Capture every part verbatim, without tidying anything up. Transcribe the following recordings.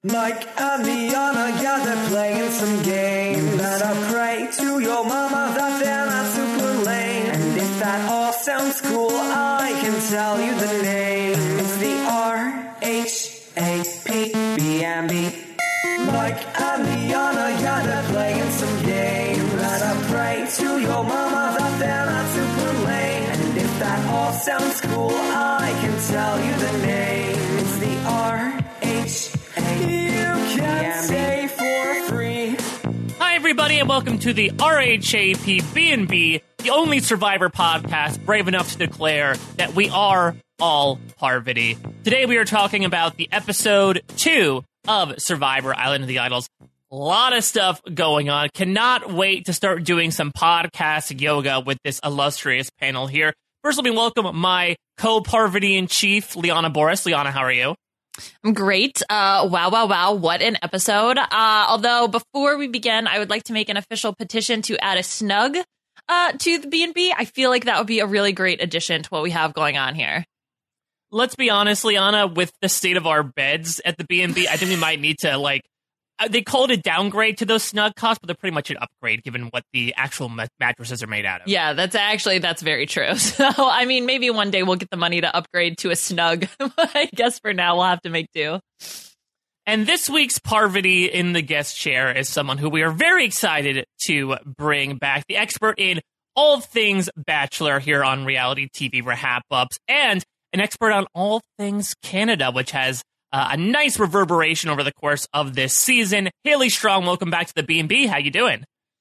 Mike and Liana, yeah, they're playing some games. And I pray to your mama that they're not super lame. And if that all sounds cool, I can tell you the name. It's the R H A P B and B. Mike and Liana, yeah, they're playing some games. And I pray to your mama that they're not super lame. And if that all sounds cool, I can tell you the name. It's the R H A P B. You can say for free. Hi, everybody, and welcome to the R H A P B and B, the only Survivor podcast brave enough to declare that we are all Parvati. Today we are talking about the episode two of Survivor Island of the Idols. A lot of stuff going on. Cannot wait to start doing some podcast yoga with this illustrious panel here. First, let me welcome my co-Parvati-in-chief, Liana Boris. Liana, how are you? I'm great. Uh, wow, wow, wow. What an episode. Uh, although before we begin, I would like to make an official petition to add a snug uh, to the B and B. I feel like that would be a really great addition to what we have going on here. Let's be honest, Liana, with the state of our beds at the B and B, I think we might need to, like, uh, they called it downgrade to those snug costs, but they're pretty much an upgrade given what the actual mat- mattresses are made out of. Yeah, that's actually, that's very true. So, I mean, maybe one day we'll get the money to upgrade to a snug. I guess for now we'll have to make do. And this week's Parvati in the guest chair is someone who we are very excited to bring back, the expert in all things Bachelor here on reality T V wrap-ups, and an expert on all things Canada, which has uh, a nice reverberation over the course of this season. Haley Strong, welcome back to the B and B. How you doing?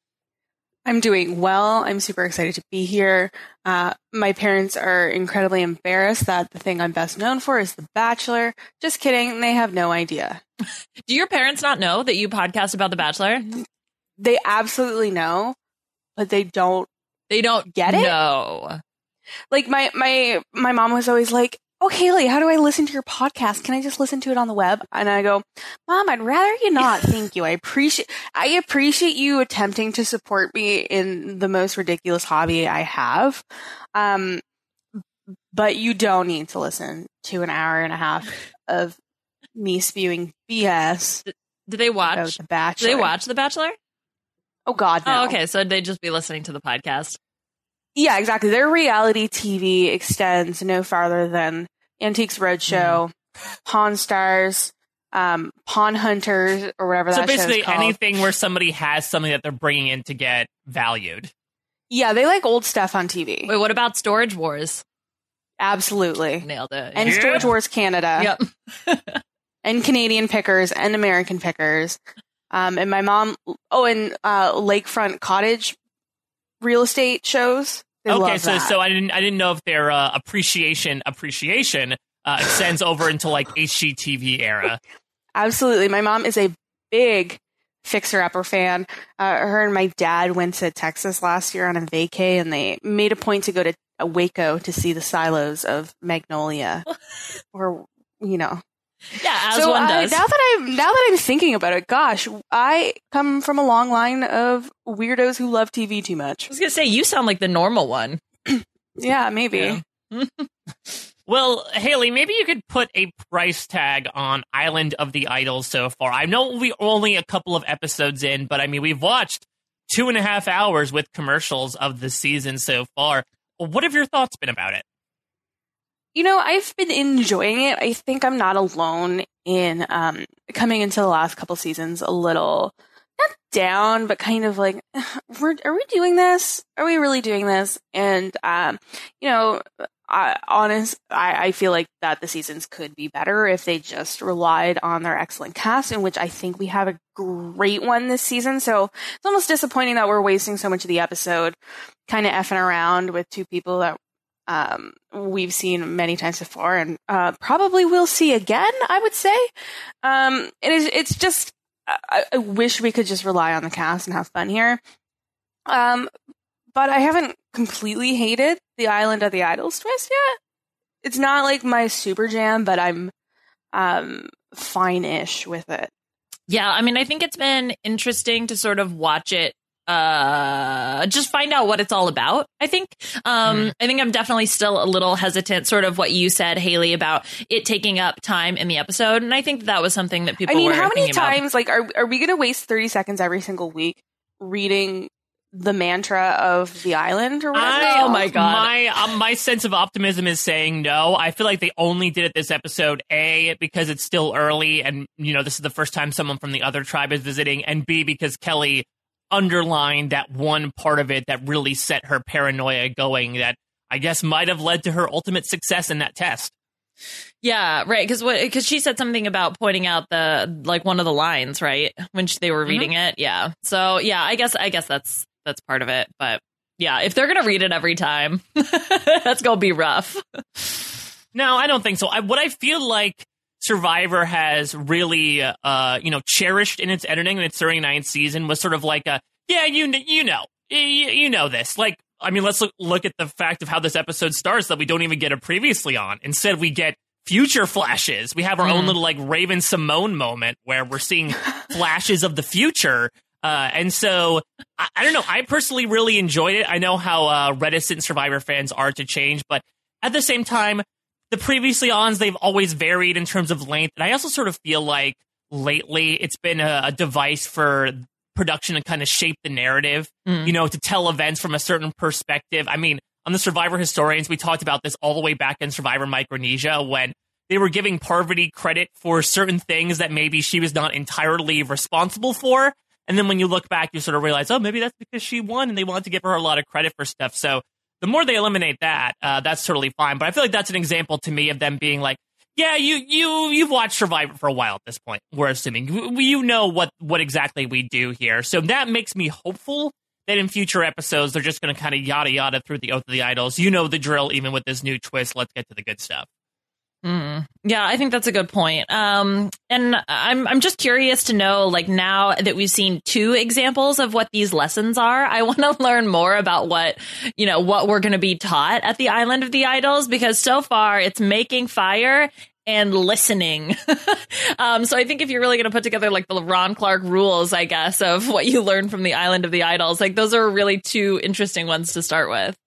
I'm doing well. I'm super excited to be here. Uh, my parents are incredibly embarrassed that the thing I'm best known for is The Bachelor. Just kidding. They have no idea. Do your parents not know that you podcast about The Bachelor? They absolutely know, but they don't. They don't get it. No. Like my my my mom was always like, "Oh, Haley, how do I listen to your podcast? Can I just listen to it on the web?" And I go, "Mom, I'd rather you not. Thank you. I appreciate I appreciate you attempting to support me in the most ridiculous hobby I have. Um, but you don't need to listen to an hour and a half of me spewing B S." Do they watch The Bachelor? Do they watch The Bachelor? Oh God, no. Oh, okay. So they'd just be listening to the podcast. Yeah, exactly. Their reality T V extends no farther than Antiques Roadshow, mm. Pawn Stars, um, Pawn Hunters, or whatever so that show's called. So basically anything where somebody has something that they're bringing in to get valued. Yeah, they like old stuff on T V. Wait, what about Storage Wars? Absolutely. Nailed it. And yeah. Storage Wars Canada. Yep. And Canadian Pickers and American Pickers. Um, and my mom, oh, and uh, Lakefront Cottage real estate shows. They okay, love so that. so I didn't I didn't know if their uh, appreciation appreciation uh, extends over into like H G T V era. Absolutely, my mom is a big Fixer Upper fan. Uh, her and my dad went to Texas last year on a vacay, and they made a point to go to uh, Waco to see the silos of Magnolia, or you know. Yeah, as so one I, does. now that I'm now that I'm thinking about it, gosh, I come from a long line of weirdos who love T V too much. I was gonna say you sound like the normal one. Yeah, maybe. Yeah. Well, Haley, maybe you could put a price tag on Island of the Idols so far. I know we're only a couple of episodes in, but I mean we've watched two and a half hours with commercials of the season so far. What have your thoughts been about it? You know, I've been enjoying it. I think I'm not alone in um, coming into the last couple seasons a little, not down, but kind of like, we're, are we doing this? Are we really doing this? And, um, you know, I, honest, I, I feel like that the seasons could be better if they just relied on their excellent cast, in which I think we have a great one this season. So it's almost disappointing that we're wasting so much of the episode kind of effing around with two people that Um, we've seen many times before, and uh, probably will see again, I would say. Um, it is, it's just, I, I wish we could just rely on the cast and have fun here. Um, but I haven't completely hated the Island of the Idols twist yet. It's not like my super jam, but I'm um, fine-ish with it. Yeah, I mean, I think it's been interesting to sort of watch it uh, just find out what it's all about, I think. Um, mm. I think I'm definitely still a little hesitant, sort of what you said, Haley, about it taking up time in the episode. And I think that was something that people I mean, were how many times, about. like, are, are we going to waste thirty seconds every single week reading the mantra of the island or whatever? I, oh my god! My um, my sense of optimism is saying no. I feel like they only did it this episode, A, because it's still early, and you know this is the first time someone from the other tribe is visiting, and B, because Kelly underlined that one part of it that really set her paranoia going. That I guess might have led to her ultimate success in that test. Yeah, right. Because what? Because she said something about pointing out the like one of the lines, right, when she, they were reading mm-hmm. it. Yeah. So yeah, I guess I guess that's. That's part of it. But yeah, if they're going to read it every time, that's going to be rough. No, I don't think so. I, what I feel like Survivor has really, uh, you know, cherished in its editing in its thirty-ninth season was sort of like a, yeah, you, you know, you, you know this. Like, I mean, let's look, look at the fact of how this episode starts that we don't even get a previously on. Instead, we get future flashes. We have our mm. own little like Raven Simone moment where we're seeing flashes of the future. Uh, and so, I, I don't know, I personally really enjoyed it. I know how uh, reticent Survivor fans are to change, but at the same time, the previously ons, they've always varied in terms of length. And I also sort of feel like lately it's been a, a device for production to kind of shape the narrative, mm. you know, to tell events from a certain perspective. I mean, on the Survivor Historians, we talked about this all the way back in Survivor Micronesia when they were giving Parvati credit for certain things that maybe she was not entirely responsible for. And then when you look back, you sort of realize, oh, maybe that's because she won and they wanted to give her a lot of credit for stuff. So the more they eliminate that, uh, that's totally fine. But I feel like that's an example to me of them being like, yeah, you, you, you've watched Survivor for a while at this point, we're assuming. You, you know what, what exactly we do here. So that makes me hopeful that in future episodes, they're just going to kind of yada yada through the Oath of the Idols. You know the drill, even with this new twist. Let's get to the good stuff. Mm. Yeah, I think that's a good point. Um, and I'm I'm just curious to know, like, now that we've seen two examples of what these lessons are, I want to learn more about what, you know, what we're going to be taught at the Island of the Idols, because so far it's making fire and listening. um, so I think if you're really going to put together like the Ron Clark rules, I guess, of what you learn from the Island of the Idols, like those are really two interesting ones to start with.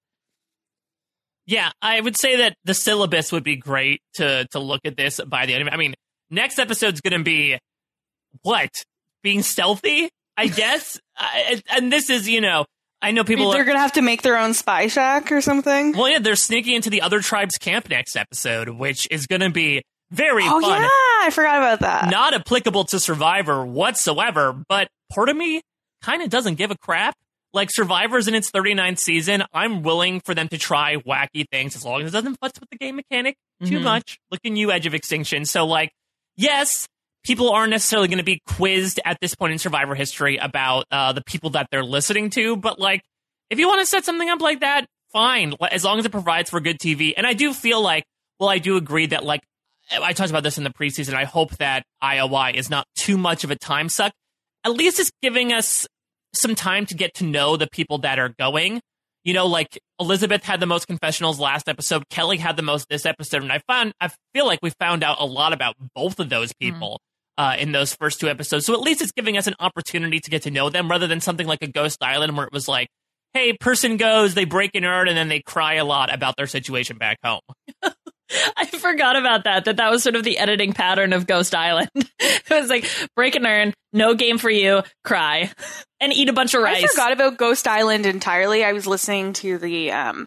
Yeah, I would say that the syllabus would be great to to look at this by the end of it. I mean, next episode's going to be, what? Being stealthy, I guess? I, and this is, you know, I know people... They're are, going to have to make their own spy shack or something? Well, yeah, they're sneaking into the other tribe's camp next episode, which is going to be very oh, fun. Oh, yeah, I forgot about that. Not applicable to Survivor whatsoever, but part of me kind of doesn't give a crap. Like, Survivor's in its thirty-ninth season. I'm willing for them to try wacky things as long as it doesn't futz with the game mechanic too mm-hmm. much. Look at you, Edge of Extinction. So, like, yes, people aren't necessarily going to be quizzed at this point in Survivor history about uh, the people that they're listening to. But, like, if you want to set something up like that, fine, as long as it provides for good T V. And I do feel like, well, I do agree that, like, I talked about this in the preseason. I hope that I O Y is not too much of a time suck. At least it's giving us some time to get to know the people that are going. You know, like Elizabeth had the most confessionals last episode. Kelly had the most this episode. And I found, I feel like we found out a lot about both of those people mm. uh, in those first two episodes. So at least it's giving us an opportunity to get to know them rather than something like a Ghost Island where it was like, hey, person goes, they break an urn, and then they cry a lot about their situation back home. I forgot about that, that that was sort of the editing pattern of Ghost Island. It was like, break an urn, no game for you, cry, and eat a bunch of rice. I forgot about Ghost Island entirely. I was listening to the um,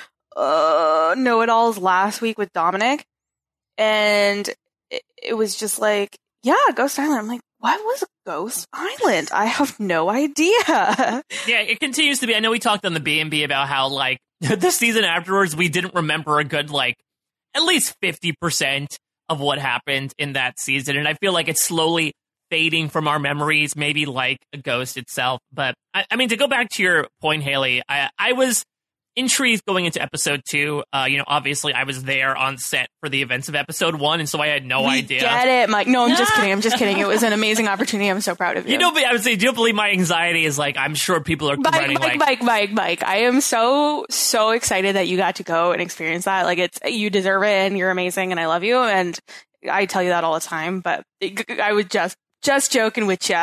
uh, Know-It-Alls last week with Dominic, and it, it was just like, yeah, Ghost Island. I'm like, what was Ghost Island? I have no idea. Yeah, it continues to be. I know we talked on the B and B about how, like, the season afterwards, we didn't remember a good, like, at least fifty percent of what happened in that season. And I feel like it's slowly fading from our memories, maybe like a Ghost itself. But, I, I mean, to go back to your point, Haley, I, I was intrigued going into episode two. Uh, you know, obviously I was there on set for the events of episode one, and so I had no we idea. Get it, Mike. No, I'm just kidding. I'm just kidding. It was an amazing opportunity. I'm so proud of you. You know, I would say, do you believe my anxiety is like, I'm sure people are Mike, running Mike, like... Mike, Mike, Mike. I am so, so excited that you got to go and experience that. Like, it's, you deserve it, and you're amazing, and I love you, and I tell you that all the time, but I was just, just joking with you.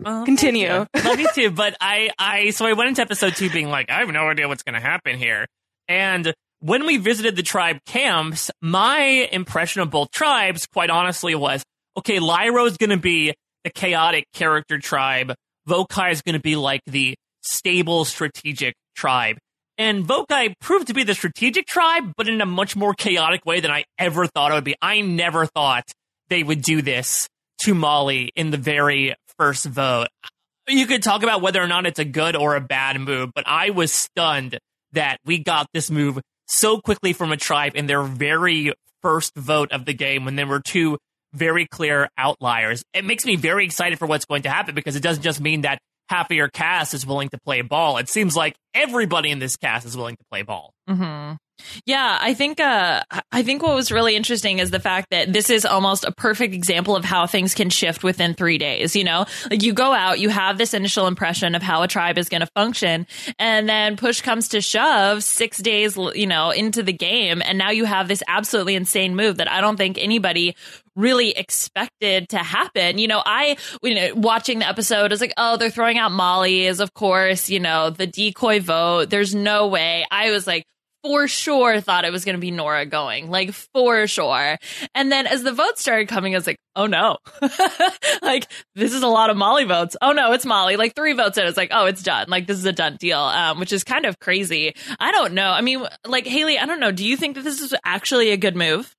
Uh, Continue. Yeah. Love you too. But I, I, so I went into episode two being like, I have no idea what's going to happen here. And when we visited the tribe camps, my impression of both tribes, quite honestly, was, okay, Lyro's going to be the chaotic character tribe. Vokai is going to be like the stable, strategic tribe. And Vokai proved to be the strategic tribe, but in a much more chaotic way than I ever thought it would be. I never thought they would do this to Molly in the very first vote. You could talk about whether or not it's a good or a bad move, but I was stunned that we got this move so quickly from a tribe in their very first vote of the game when there were two very clear outliers. It makes me very excited for what's going to happen because it doesn't just mean that half of your cast is willing to play ball. It seems like everybody in this cast is willing to play ball. Mm-hmm. Yeah, I think uh, I think what was really interesting is the fact that this is almost a perfect example of how things can shift within three days. You know, like you go out, you have this initial impression of how a tribe is going to function, and then push comes to shove six days, you know, into the game, and now you have this absolutely insane move that I don't think anybody really expected to happen. You know, I, you know, watching the episode, I was like, oh, they're throwing out Molly is, of course, you know, the decoy vote. There's no way. I was like, for sure thought it was going to be Nora going, like for sure. And then as the votes started coming, I was like, oh no, like this is a lot of Molly votes. Oh no, it's Molly. Like three votes in, it's like, oh, it's done. Like this is a done deal, um, which is kind of crazy. I don't know. I mean, like Haley, I don't know. Do you think that this is actually a good move?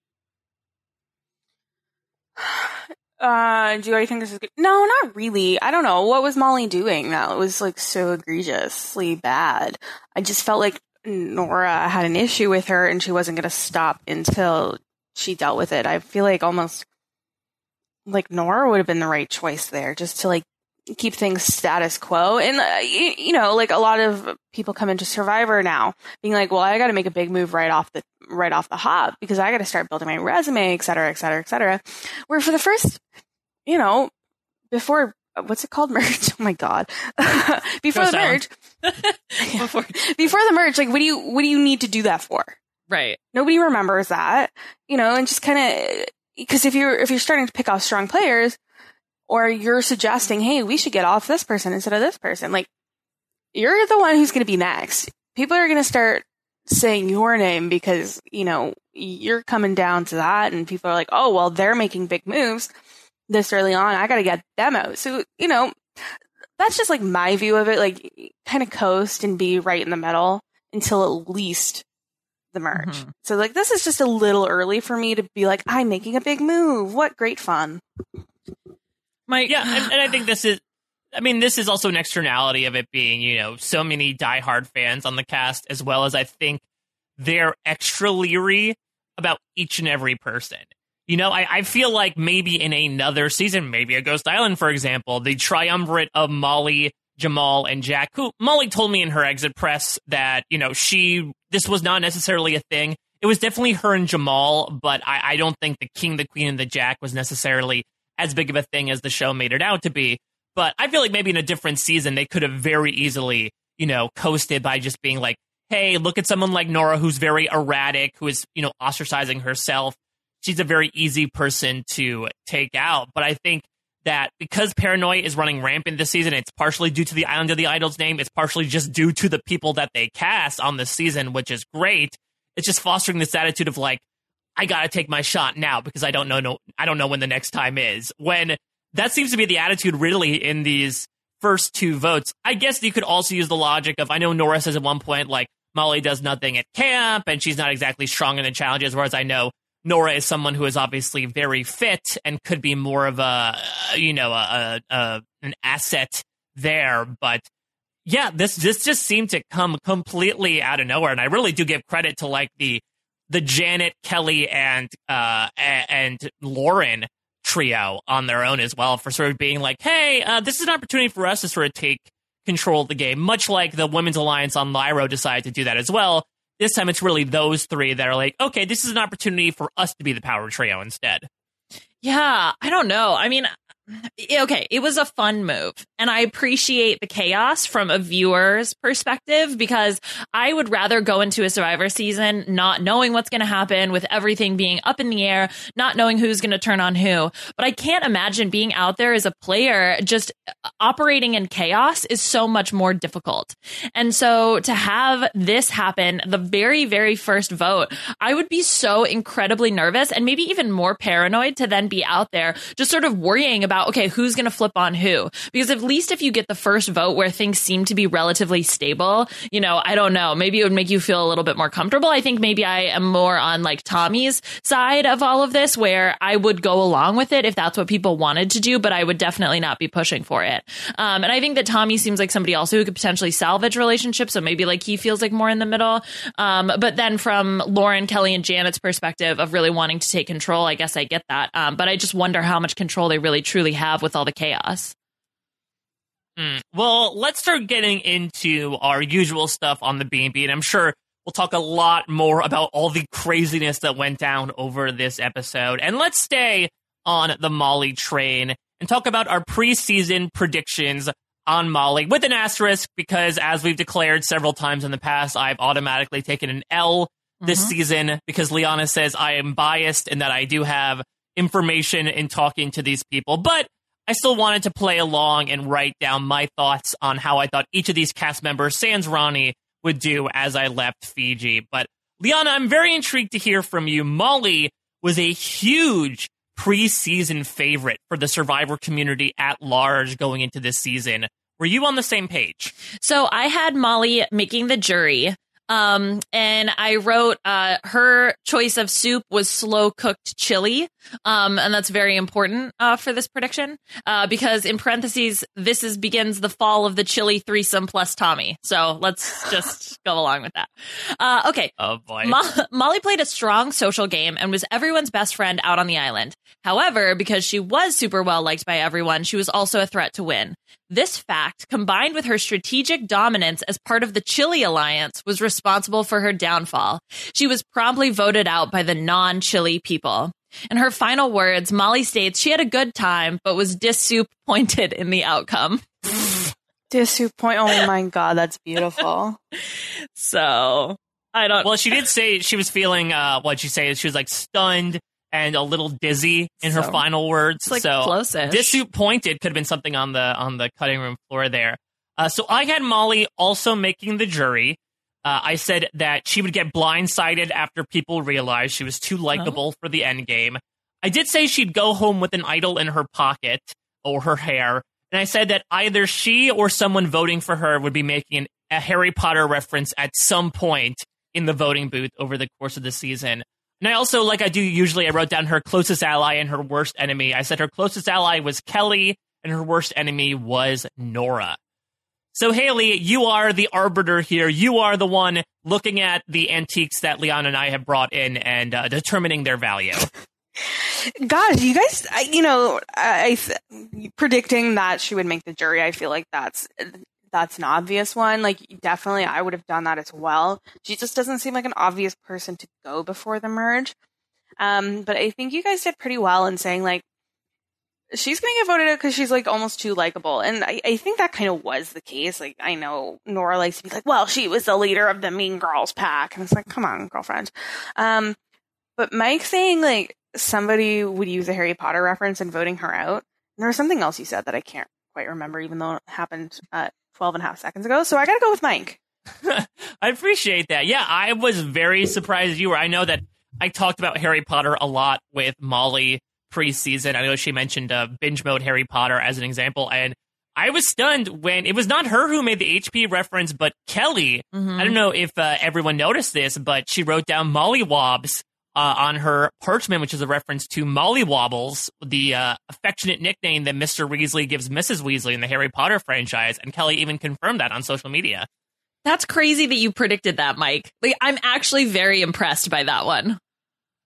Uh, do I think this is good? No, not really. I don't know. What was Molly doing that was like so egregiously bad? I just felt like Nora had an issue with her and she wasn't going to stop until she dealt with it. I feel like almost like Nora would have been the right choice there, just to like keep things status quo. And, uh, you, you know, like a lot of people come into Survivor now being like, well, I got to make a big move right off the, right off the hop because I got to start building my resume, et cetera, et cetera, et cetera. Where for the first, you know, before, what's it called? Merge. Oh my God. Before Go the merge. before, before the merge, like, what do you, what do you need to do that for? Right. Nobody remembers that, you know, and just kind of, because if you're, if you're starting to pick off strong players or you're suggesting, hey, we should get off this person instead of this person, like, you're the one who's going to be next. People are going to start saying your name because, you know, you're coming down to that and people are like, oh, well, they're making big moves this early on. I got to get them out. So, you know, that's just like my view of it. Like, kind of coast and be right in the middle until at least the merge. Mm-hmm. So, like, this is just a little early for me to be like, I'm making a big move. What great fun. Mike. Yeah, and, and I think this is, I mean, this is also an externality of it being, you know, so many diehard fans on the cast, as well as I think they're extra leery about each and every person. You know, I, I feel like maybe in another season, maybe a Ghost Island, for example, the triumvirate of Molly, Jamal, and Jack, who Molly told me in her exit press that, you know, she, this was not necessarily a thing. It was definitely her and Jamal, but I, I don't think the King, the Queen, and the Jack was necessarily as big of a thing as the show made it out to be. But I feel like maybe in a different season, they could have very easily, you know, coasted by just being like, hey, look at someone like Nora, who's very erratic, who is, you know, ostracizing herself. She's a very easy person to take out. But I think that because paranoia is running rampant this season, it's partially due to the Island of the Idols name. It's partially just due to the people that they cast on this season, which is great. It's just fostering this attitude of like, I got to take my shot now because I don't know, no, I don't know when the next time is. When that seems to be the attitude really in these first two votes. I guess you could also use the logic of, I know Nora says at one point, like, Molly does nothing at camp and she's not exactly strong in the challenges, whereas I know Nora is someone who is obviously very fit and could be more of a, you know, a, a an asset there. But yeah, this this just seemed to come completely out of nowhere, and I really do give credit to like the the Janet, Kelly, and uh and Lauren trio on their own as well for sort of being like, hey, uh, this is an opportunity for us to sort of take control of the game, much like the Women's Alliance on Lyro decided to do that as well. This time it's really those three that are like, okay, this is an opportunity for us to be the power trio instead. Yeah, I don't know. I mean, okay, it was a fun move, and I appreciate the chaos from a viewer's perspective, because I would rather go into a Survivor season not knowing what's going to happen, with everything being up in the air, not knowing who's going to turn on who. But I can't imagine being out there as a player, just operating in chaos is so much more difficult. And so to have this happen, the very, very first vote, I would be so incredibly nervous, and maybe even more paranoid to then be out there just sort of worrying about, okay, who's going to flip on who? Because at least if you get the first vote where things seem to be relatively stable, you know, I don't know, maybe it would make you feel a little bit more comfortable. I think maybe I am more on like Tommy's side of all of this, where I would go along with it if that's what people wanted to do, but I would definitely not be pushing for it. Um, and I think that Tommy seems like somebody also who could potentially salvage relationships. So maybe like he feels like more in the middle. Um, but then from Lauren, Kelly, and Janet's perspective of really wanting to take control, I guess I get that. Um, but I just wonder how much control they really truly have with all the chaos. Mm. Well, let's start getting into our usual stuff on the B and B, and I'm sure we'll talk a lot more about all the craziness that went down over this episode. And let's stay on the Molly train and talk about our preseason predictions on Molly, with an asterisk, because as we've declared several times in the past, I've automatically taken an L this mm-hmm. season, because Liana says I am biased and that I do have information in talking to these people. But I still wanted to play along and write down my thoughts on how I thought each of these cast members, sans Ronnie, would do as I left Fiji. But Liana, I'm very intrigued to hear from you. Molly was a huge preseason favorite for the Survivor community at large going into this season. Were you on the same page? So I had Molly making the jury. Um, and I wrote, uh, her choice of soup was slow cooked chili. Um, and that's very important, uh, for this prediction, uh, because in parentheses, this is begins the fall of the chili threesome plus Tommy. So let's just go along with that. Uh, okay. Oh boy. Mo- Molly played a strong social game and was everyone's best friend out on the island. However, because she was super well liked by everyone, she was also a threat to win. This fact, combined with her strategic dominance as part of the Chili Alliance, was responsible for her downfall. She was promptly voted out by the non-Chili people. In her final words, Molly states she had a good time, but was disappointed in the outcome. Disappoint. Oh my God, that's beautiful. So, I don't... Well, she did say she was feeling, uh, what'd she say? She was like stunned and a little dizzy in so, her final words. Like so close-ish. Disappointed could have been something on the on the cutting room floor there. Uh, so I had Molly also making the jury. Uh, I said that she would get blindsided after people realized she was too likable oh. for the end game. I did say she'd go home with an idol in her pocket or her hair. And I said that either she or someone voting for her would be making an, a Harry Potter reference at some point in the voting booth over the course of the season. And I also, like I do usually, I wrote down her closest ally and her worst enemy. I said her closest ally was Kelly and her worst enemy was Nora. So, Haley, you are the arbiter here. You are the one looking at the antiques that Liana and I have brought in and uh, determining their value. Gosh, you guys, I, you know, I, I predicting that she would make the jury, I feel like that's that's an obvious one. Like, definitely, I would have done that as well. She just doesn't seem like an obvious person to go before the merge. Um, but I think you guys did pretty well in saying, like, she's going to get voted out because she's, like, almost too likable. And I, I think that kind of was the case. Like, I know Nora likes to be like, well, she was the leader of the Mean Girls pack. And it's like, come on, girlfriend. Um, but Mike saying, like, somebody would use a Harry Potter reference and voting her out. And there was something else you said that I can't quite remember, even though it happened uh, twelve and a half seconds ago. So I got to go with Mike. I appreciate that. Yeah, I was very surprised you were. I know that I talked about Harry Potter a lot with Molly preseason. I know she mentioned uh, binge mode Harry Potter as an example. And I was stunned when it was not her who made the H P reference, but Kelly. Mm-hmm. I don't know if uh, everyone noticed this, but she wrote down Mollywobs Uh, on her parchment, which is a reference to Molly Wobbles, the uh, affectionate nickname that Mister Weasley gives Missus Weasley in the Harry Potter franchise, and Kelly even confirmed that on social media. That's crazy that you predicted that, Mike. Like, I'm actually very impressed by that one.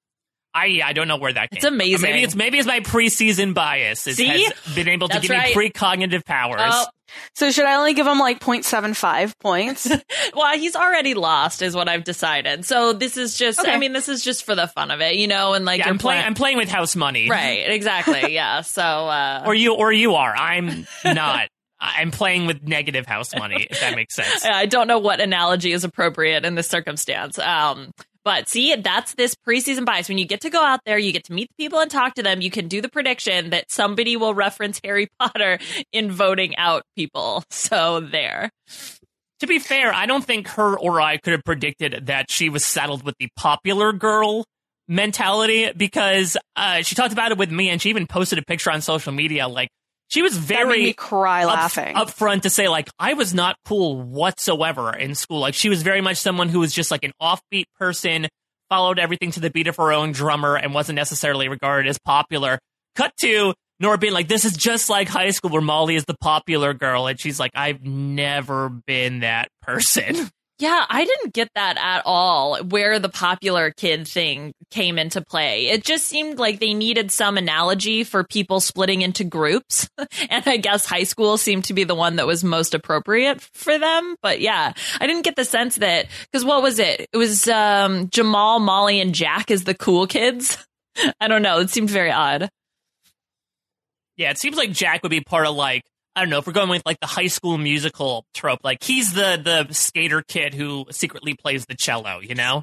I I don't know where that came It's amazing. from. Maybe it's maybe it's my preseason bias. It See? has been able to That's give right. me precognitive powers. Oh, So should I only give him like zero point seven five points? well, he's already lost, is what I've decided. So this is just, Okay. I mean, this is just for the fun of it, you know, and like yeah, you're I'm playing. playing. I'm playing with house money. Right, exactly. Yeah. So, uh, Or you or you are. I'm not. I'm playing with negative house money, if that makes sense. I don't know what analogy is appropriate in this circumstance. Um, but see, that's this preseason bias. When you get to go out there, you get to meet the people and talk to them. You can do the prediction that somebody will reference Harry Potter in voting out people. So there. To be fair, I don't think her or I could have predicted that she was saddled with the popular girl mentality, because uh, she talked about it with me, and she even posted a picture on social media. Like, she was That made very me cry up, laughing. upfront to say, like, I was not cool whatsoever in school. Like, she was very much someone who was just like an offbeat person, followed everything to the beat of her own drummer, and wasn't necessarily regarded as popular. Cut to Nora being like, this is just like high school where Molly is the popular girl. And she's like, I've never been that person. Yeah, I didn't get that at all, where the popular kid thing came into play. It just seemed like they needed some analogy for people splitting into groups. And I guess high school seemed to be the one that was most appropriate for them. But yeah, I didn't get the sense that, because what was it? It was um, Jamal, Molly, and Jack as the cool kids. I don't know. It seemed very odd. Yeah, it seems like Jack would be part of, like, I don't know, if we're going with like the High School Musical trope, like he's the the skater kid who secretly plays the cello, you know?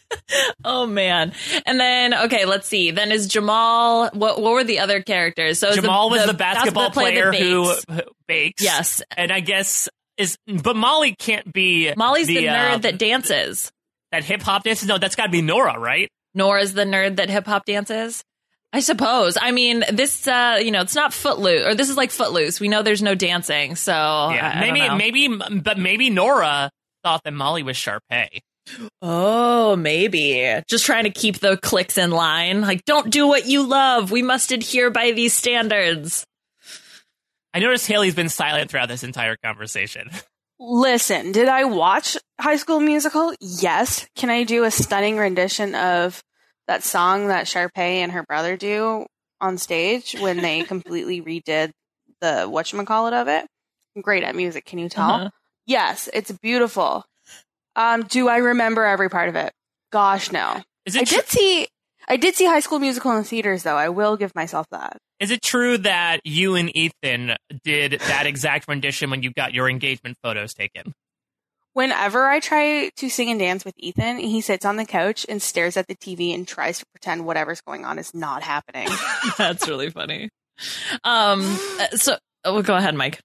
Oh man. And then okay, let's see. Then is Jamal, what what were the other characters? So is Jamal the, was the, the basketball player player who, bakes. who bakes. Yes. And I guess is but Molly can't be Molly's the, the nerd uh, that dances. that hip hop dances. No, that's got to be Nora, right? Nora's the nerd that hip hop dances. I suppose. I mean, this, uh, you know, it's not Footloose, or this is like Footloose. We know there's no dancing, so Yeah, I, I maybe, don't know. maybe, but maybe Nora thought that Molly was Sharpay. Oh, maybe. Just trying to keep the cliques in line. Like, don't do what you love. We must adhere by these standards. I noticed Haley's been silent throughout this entire conversation. Listen, did I watch High School Musical? Yes. Can I do a stunning rendition of that song that Sharpay and her brother do on stage when they completely redid the whatchamacallit of it? I'm great at music, can you tell? Uh-huh. Yes, it's beautiful. Um, do I remember every part of it? Gosh, no. Is I it tr- did see I did see High School Musical in theaters, though. I will give myself that. is it true that you and Ethan did that exact rendition when you got your engagement photos taken? Whenever I try to sing and dance with Ethan, he sits on the couch and stares at the T V and tries to pretend whatever's going on is not happening. That's really funny. Um, so, oh, go ahead, Mike.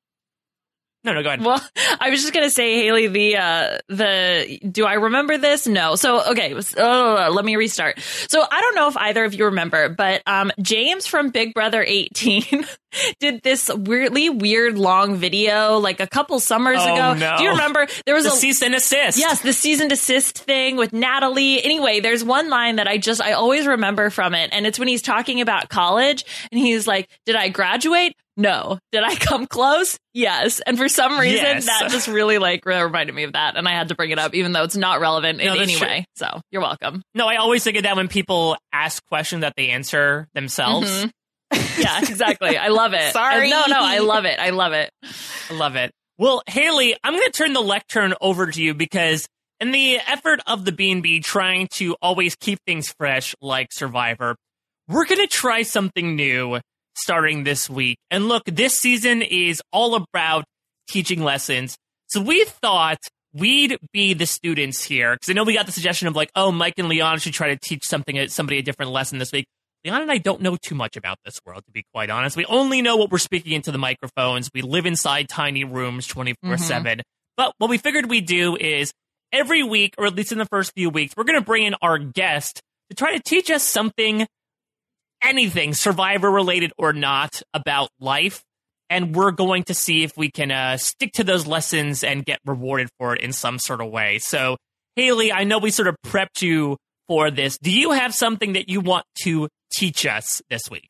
No, no, go ahead. Well, I was just gonna say, Haley, the uh, the do I remember this? No. So okay, it was, oh, let me restart. So I don't know if either of you remember, but um, James from Big Brother eighteen did this weirdly weird long video like a couple summers Oh, ago. no. Do you remember? There was The a cease and assist. Yes, the cease and desist thing with Natalie. Anyway, there's one line that I just, I always remember from it. And it's when he's talking about college and he's like, did I graduate? No. Did I come close? Yes. And for some reason, Yes. that just really like reminded me of that. And I had to bring it up, even though it's not relevant in No, that's any true. way. So you're welcome. No, I always think of that when people ask questions that they answer themselves. Mhm. Yeah, exactly. I love it. Sorry. No, no, I love it. I love it. I love it. Well, Haley, I'm going to turn the lectern over to you because in the effort of the B and B trying to always keep things fresh like Survivor, we're going to try something new starting this week. And look, this season is all about teaching lessons. So we thought we'd be the students here because I know we got the suggestion of like, oh, Mike and Leon should try to teach something somebody a different lesson this week. Leon and I don't know too much about this world, to be quite honest. We only know what we're speaking into the microphones. We live inside tiny rooms twenty-four seven. Mm-hmm. But what we figured we'd do is every week, or at least in the first few weeks, we're going to bring in our guest to try to teach us something, anything, Survivor-related or not, about life. And we're going to see if we can uh, stick to those lessons and get rewarded for it in some sort of way. So, Haley, I know we sort of prepped you for this. Do you have something that you want to teach us this week?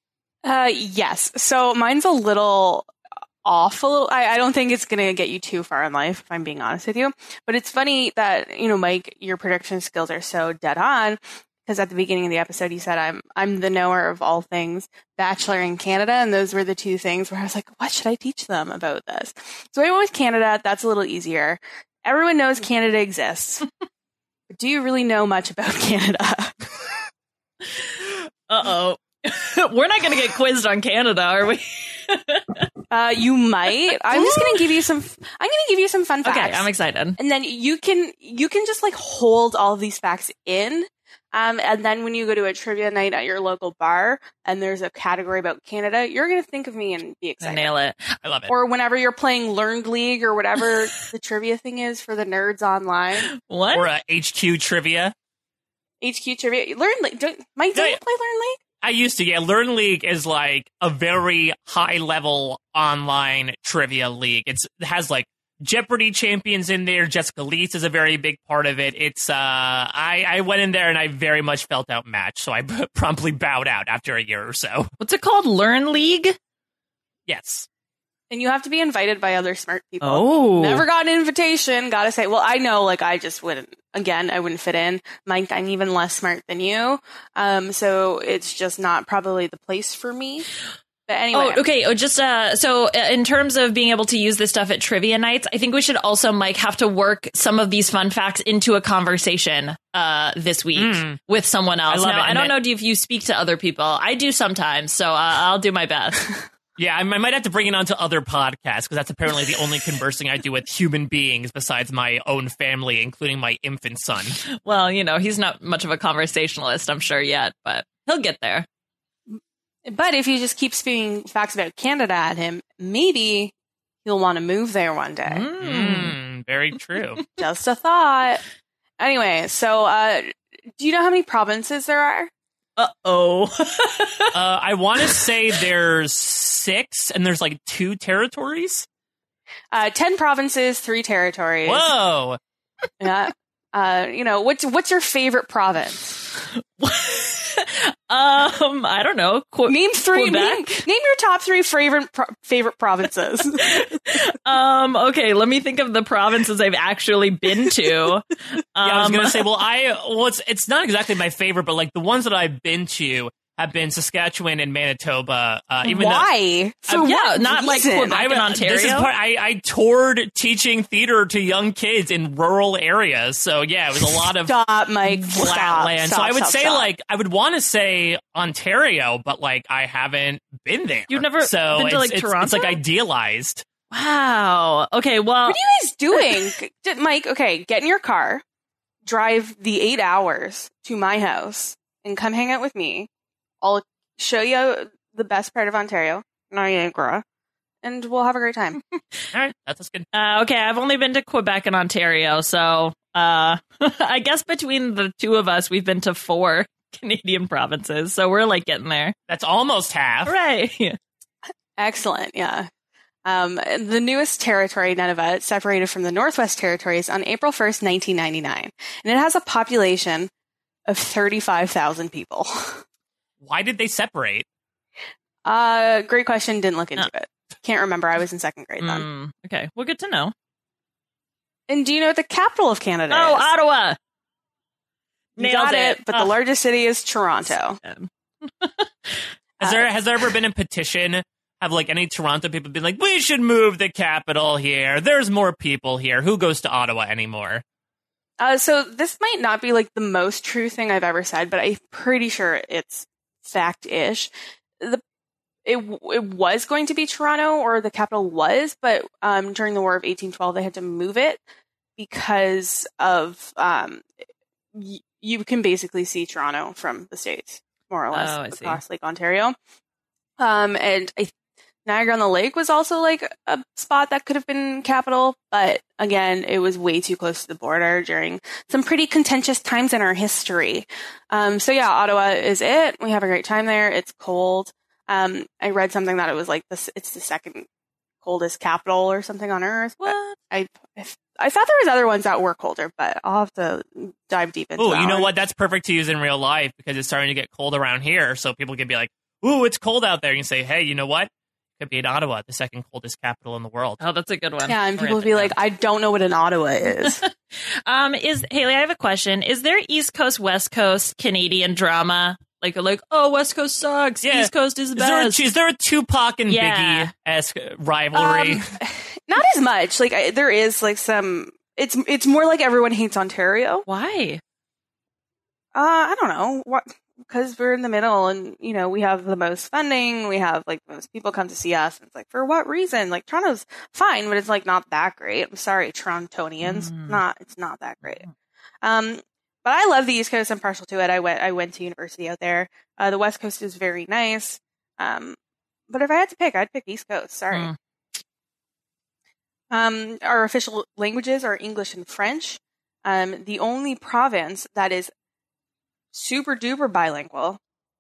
Uh, yes. So mine's a little off. A little. I, I don't think it's going to get you too far in life, if I'm being honest with you. But it's funny that, you know, Mike, your prediction skills are so dead on. because at the beginning of the episode you said I'm I'm the knower of all things Bachelor in Canada, and those were the two things where I was like, what should I teach them about this? So I went with Canada. That's a little easier. Everyone knows Canada exists. But do you really know much about Canada? Uh-oh. We're not going to get quizzed on Canada, are we? uh, you might. I'm just going to give you some. I'm going to give you some fun facts. Okay, I'm excited. And then you can you can just like hold all of these facts in. Um, and then when you go to a trivia night at your local bar and there's a category about Canada, you're going to think of me and be excited. I nail it. I love it. Or whenever you're playing Learned League or whatever the trivia thing is for the nerds online. What? Or uh, H Q trivia. H Q trivia. Learn League. Don't, Mike, don't Yeah, you play Learn League? I used to, yeah. Learn League is like a very high level online trivia league. It's, it has like Jeopardy champions in there. Jessica Lees is a very big part of it. It's, uh, I, I went in there and I very much felt outmatched, so I promptly bowed out after a year or so. What's it called? Learn League? Yes. And you have to be invited by other smart people. Oh. Never got an invitation. Gotta say, well, I know, like, I just wouldn't, again, I wouldn't fit in. Mike, I'm even less smart than you. Um, so it's just not probably the place for me. But anyway. Oh, okay. Oh, just uh, so uh, in terms of being able to use this stuff at trivia nights, I think we should also, Mike, have to work some of these fun facts into a conversation uh, this week Mm. with someone else. I love now, it. I And don't it- know if you speak to other people. I do sometimes, so uh, I'll do my best. Yeah, I, I might have to bring it onto other podcasts because that's apparently the only conversing I do with human beings besides my own family, including my infant son. Well, you know, he's not much of a conversationalist, I'm sure, yet, but he'll get there. But if you just keep spewing facts about Canada at him, maybe he'll want to move there one day. Mm, very true. Just a thought. Anyway, so uh, do you know how many provinces there are? Uh-oh. uh, I want to say there's six, and there's like two territories. Uh, ten provinces, three territories. Whoa! Yeah. Uh, you know, what's what's your favorite province? um, I don't know. Qu- Name three. Name, Quebec? name your top three favorite pro- favorite provinces. um, okay, let me think of the provinces I've actually been to. Um, Yeah, I was gonna say, well, I well, it's it's not exactly my favorite, but like the ones that I've been to have been Saskatchewan and Manitoba. Uh, even Why? though, Uh, yeah, not like reason? Quebec and Ontario. This is part, I, I toured teaching theater to young kids in rural areas, so yeah, it was a lot of Stop, Mike. flat Stop, land. stop, so I would stop, say stop. like I would want to say Ontario, but like I haven't been there. You've never so been to, it's, like, it's, Toronto? It's like idealized. Wow. Okay, well, What are you guys doing? Did- Mike, okay, get in your car, drive the eight hours to my house, and come hang out with me. I'll show you the best part of Ontario, Niagara, and we'll have a great time. All right, that's, that's good. uh, okay, I've only been to Quebec and Ontario, so uh, I guess between the two of us, we've been to four Canadian provinces, so we're like getting there. That's almost half. Right. Excellent, yeah. Um, the newest territory, Nunavut, separated from the Northwest Territories on April first, nineteen ninety-nine, and it has a population of thirty-five thousand people. Why did they separate? Uh, great question. Didn't look into Uh. it. Can't remember. I was in second grade then. Mm, okay, well, good to know. And do you know what the capital of Canada Oh, is? Ottawa. You Nailed got it. it. But Oh. the largest city is Toronto. Has there has there ever been a petition? Have like any Toronto people been like, we should move the capital here? There's more people here. Who goes to Ottawa anymore? Uh, so this might not be like the most true thing I've ever said, but I'm pretty sure it's fact-ish. The it it was going to be Toronto, or the capital was, but um, during the War of eighteen twelve, they had to move it because of um, y- you can basically see Toronto from the States, more or less, Oh, I see. across Lake Ontario. Um, and I Niagara on the Lake was also like a spot that could have been capital, but again, it was way too close to the border during some pretty contentious times in our history. Um, so yeah, Ottawa is it. We have a great time there. It's cold. Um, I read something that it was like this. It's the second coldest capital or something on Earth. but What? I I thought there was other ones that were colder, but I'll have to dive deep into. Oh, that you know one. what? That's perfect to use in real life because it's starting to get cold around here. So people can be like, ooh, it's cold out there. You can say, hey, you know what? Could be in Ottawa, the second coldest capital in the world. Oh, that's a good one. Yeah, and people We're would be like, I don't know what an Ottawa is. um, is Haley, I have a question. Is there East Coast, West Coast Canadian drama? Like, like, oh, West Coast sucks. Yeah. East Coast is the Is there, a, best. is there a Tupac and Yeah. Biggie-esque rivalry? Um, not as much. Like I, there is like some. It's it's more like everyone hates Ontario. Why? Uh, I don't know what because we're in the middle, and you know we have the most funding. We have like most people come to see us. And it's like for what reason? Like Toronto's fine, but it's like not that great. I'm sorry, Torontonians. Mm. Not it's not that great. Um, but I love the East Coast. I'm partial to it. I went I went to university out there. Uh, the West Coast is very nice. Um, but if I had to pick, I'd pick East Coast. Sorry. Mm. Um, our official languages are English and French. Um, the only province that is super duper bilingual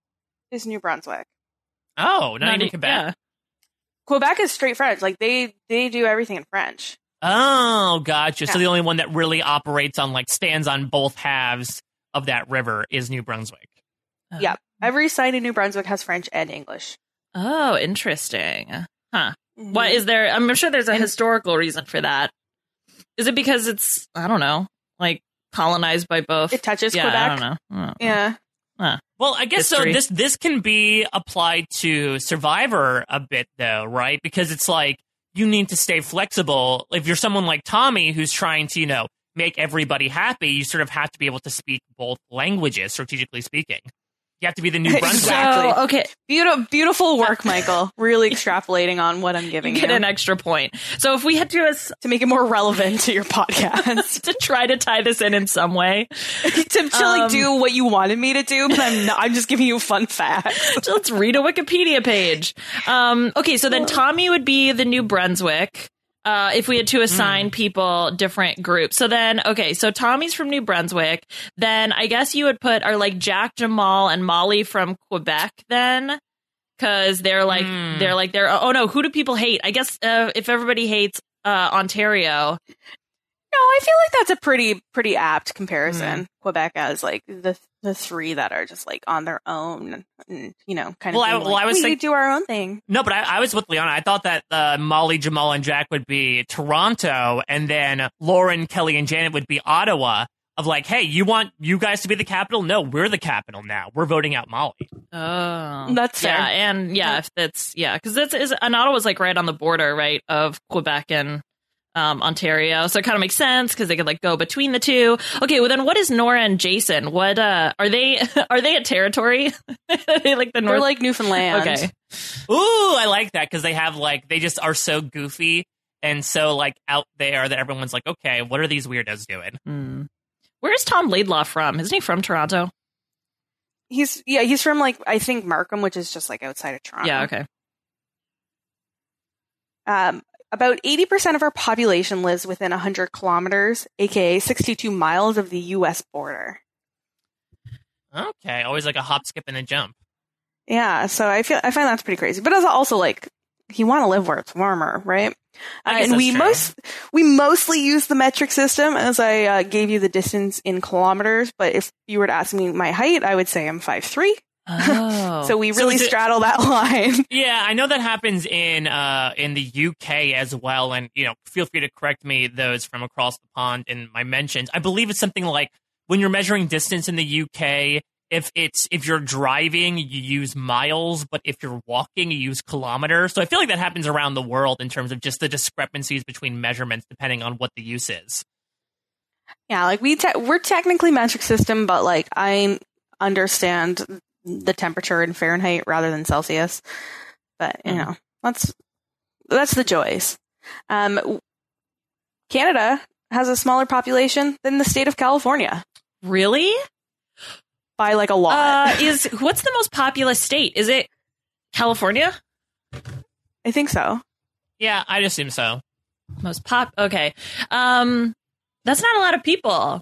is New Brunswick. oh, not, Not even e- Quebec. yeah. Quebec is straight French. Like they they do everything in French. Oh, gotcha. So Yeah. the only one that really operates on, like, stands on both halves of that river is New Brunswick. Yeah. Every site in New Brunswick has French and English. Oh, interesting. Huh. Mhm. What is there? I'm sure there's a And- historical reason for that. Is it because it's, I don't know, like colonized by both? It touches yeah, Quebec. I don't know. I don't know. Yeah. Well, I guess History. so. This this can be applied to Survivor a bit, though, right? Because it's like you need to stay flexible. If you're someone like Tommy who's trying to, you know, make everybody happy, you sort of have to be able to speak both languages, strategically speaking. You have to be the New Brunswick. Exactly. So, okay, Beautiful, beautiful work, Michael. Really extrapolating on what I'm giving get you an extra point. So if we had to us to make it more relevant to your podcast. to try to tie this in in some way, to, to like Um, do what you wanted me to do, but I'm not. I'm just giving you fun facts. so let's read a Wikipedia page. Um, okay, so then Tommy would be the New Brunswick. Uh, if we had to assign Mm. people different groups. So then, okay, so Tommy's from New Brunswick. Then I guess you would put, are like Jack, Jamal, and Molly from Quebec then? Because they're like, Mm. they're like, they're, oh no, who do people hate? I guess uh, if everybody hates uh, Ontario. No, I feel like that's a pretty pretty apt comparison. Quebec as like the the three that are just like on their own, and you know, kind of. Well, I- being well, like, I was we think- do our own thing. No, but I, I was with Liana. I thought that uh, Molly, Jamal, and Jack would be Toronto, and then Lauren, Kelly, and Janet would be Ottawa. Of like, hey, you want you guys to be the capital? No, we're the capital now. We're voting out Molly. Oh, That's fair. yeah, and yeah, if that's yeah, because that's is and Ottawa's like right on the border, right, of Quebec and um, Ontario, so it kind of makes sense because they could like go between the two. Okay, well then, what is Nora and Jason? What uh, are they? Are they a territory? Are they like the They're North? like Newfoundland. Okay, Ooh, I like that because they have like they just are so goofy and so like out there that everyone's like, okay, what are these weirdos doing? Hmm. Where's Tom Laidlaw from? Isn't he from Toronto? He's yeah, he's from like I think Markham, which is just like outside of Toronto. Yeah, okay. Um, about eighty percent of our population lives within one hundred kilometers, aka sixty-two miles of the U S border. Okay, always like a hop, skip, and a jump. Yeah, so I feel I find that's pretty crazy. But it's also like you want to live where it's warmer, right? I Uh, guess and that's we true. most we mostly use the metric system, as I uh, gave you the distance in kilometers. But if you were to ask me my height, I would say I'm five three. Oh, So we So really is it- straddle that line. Yeah, I know that happens in uh in the U K as well, and you know, feel free to correct me those from across the pond in my mentions. I believe it's something like when you're measuring distance in the U K, if it's if you're driving, you use miles, but if you're walking, you use kilometers. So I feel like that happens around the world in terms of just the discrepancies between measurements depending on what the use is. Yeah, like we te- we're technically metric system, but like I understand the temperature in Fahrenheit rather than Celsius. But you Mhm. know, that's that's the joys. Um, Canada has a smaller population than the state of California really? by like a lot. Uh, is what's the most populous state? Is it California? I think so. Yeah, I'd assume so. Most pop. Okay. Um, that's not a lot of people.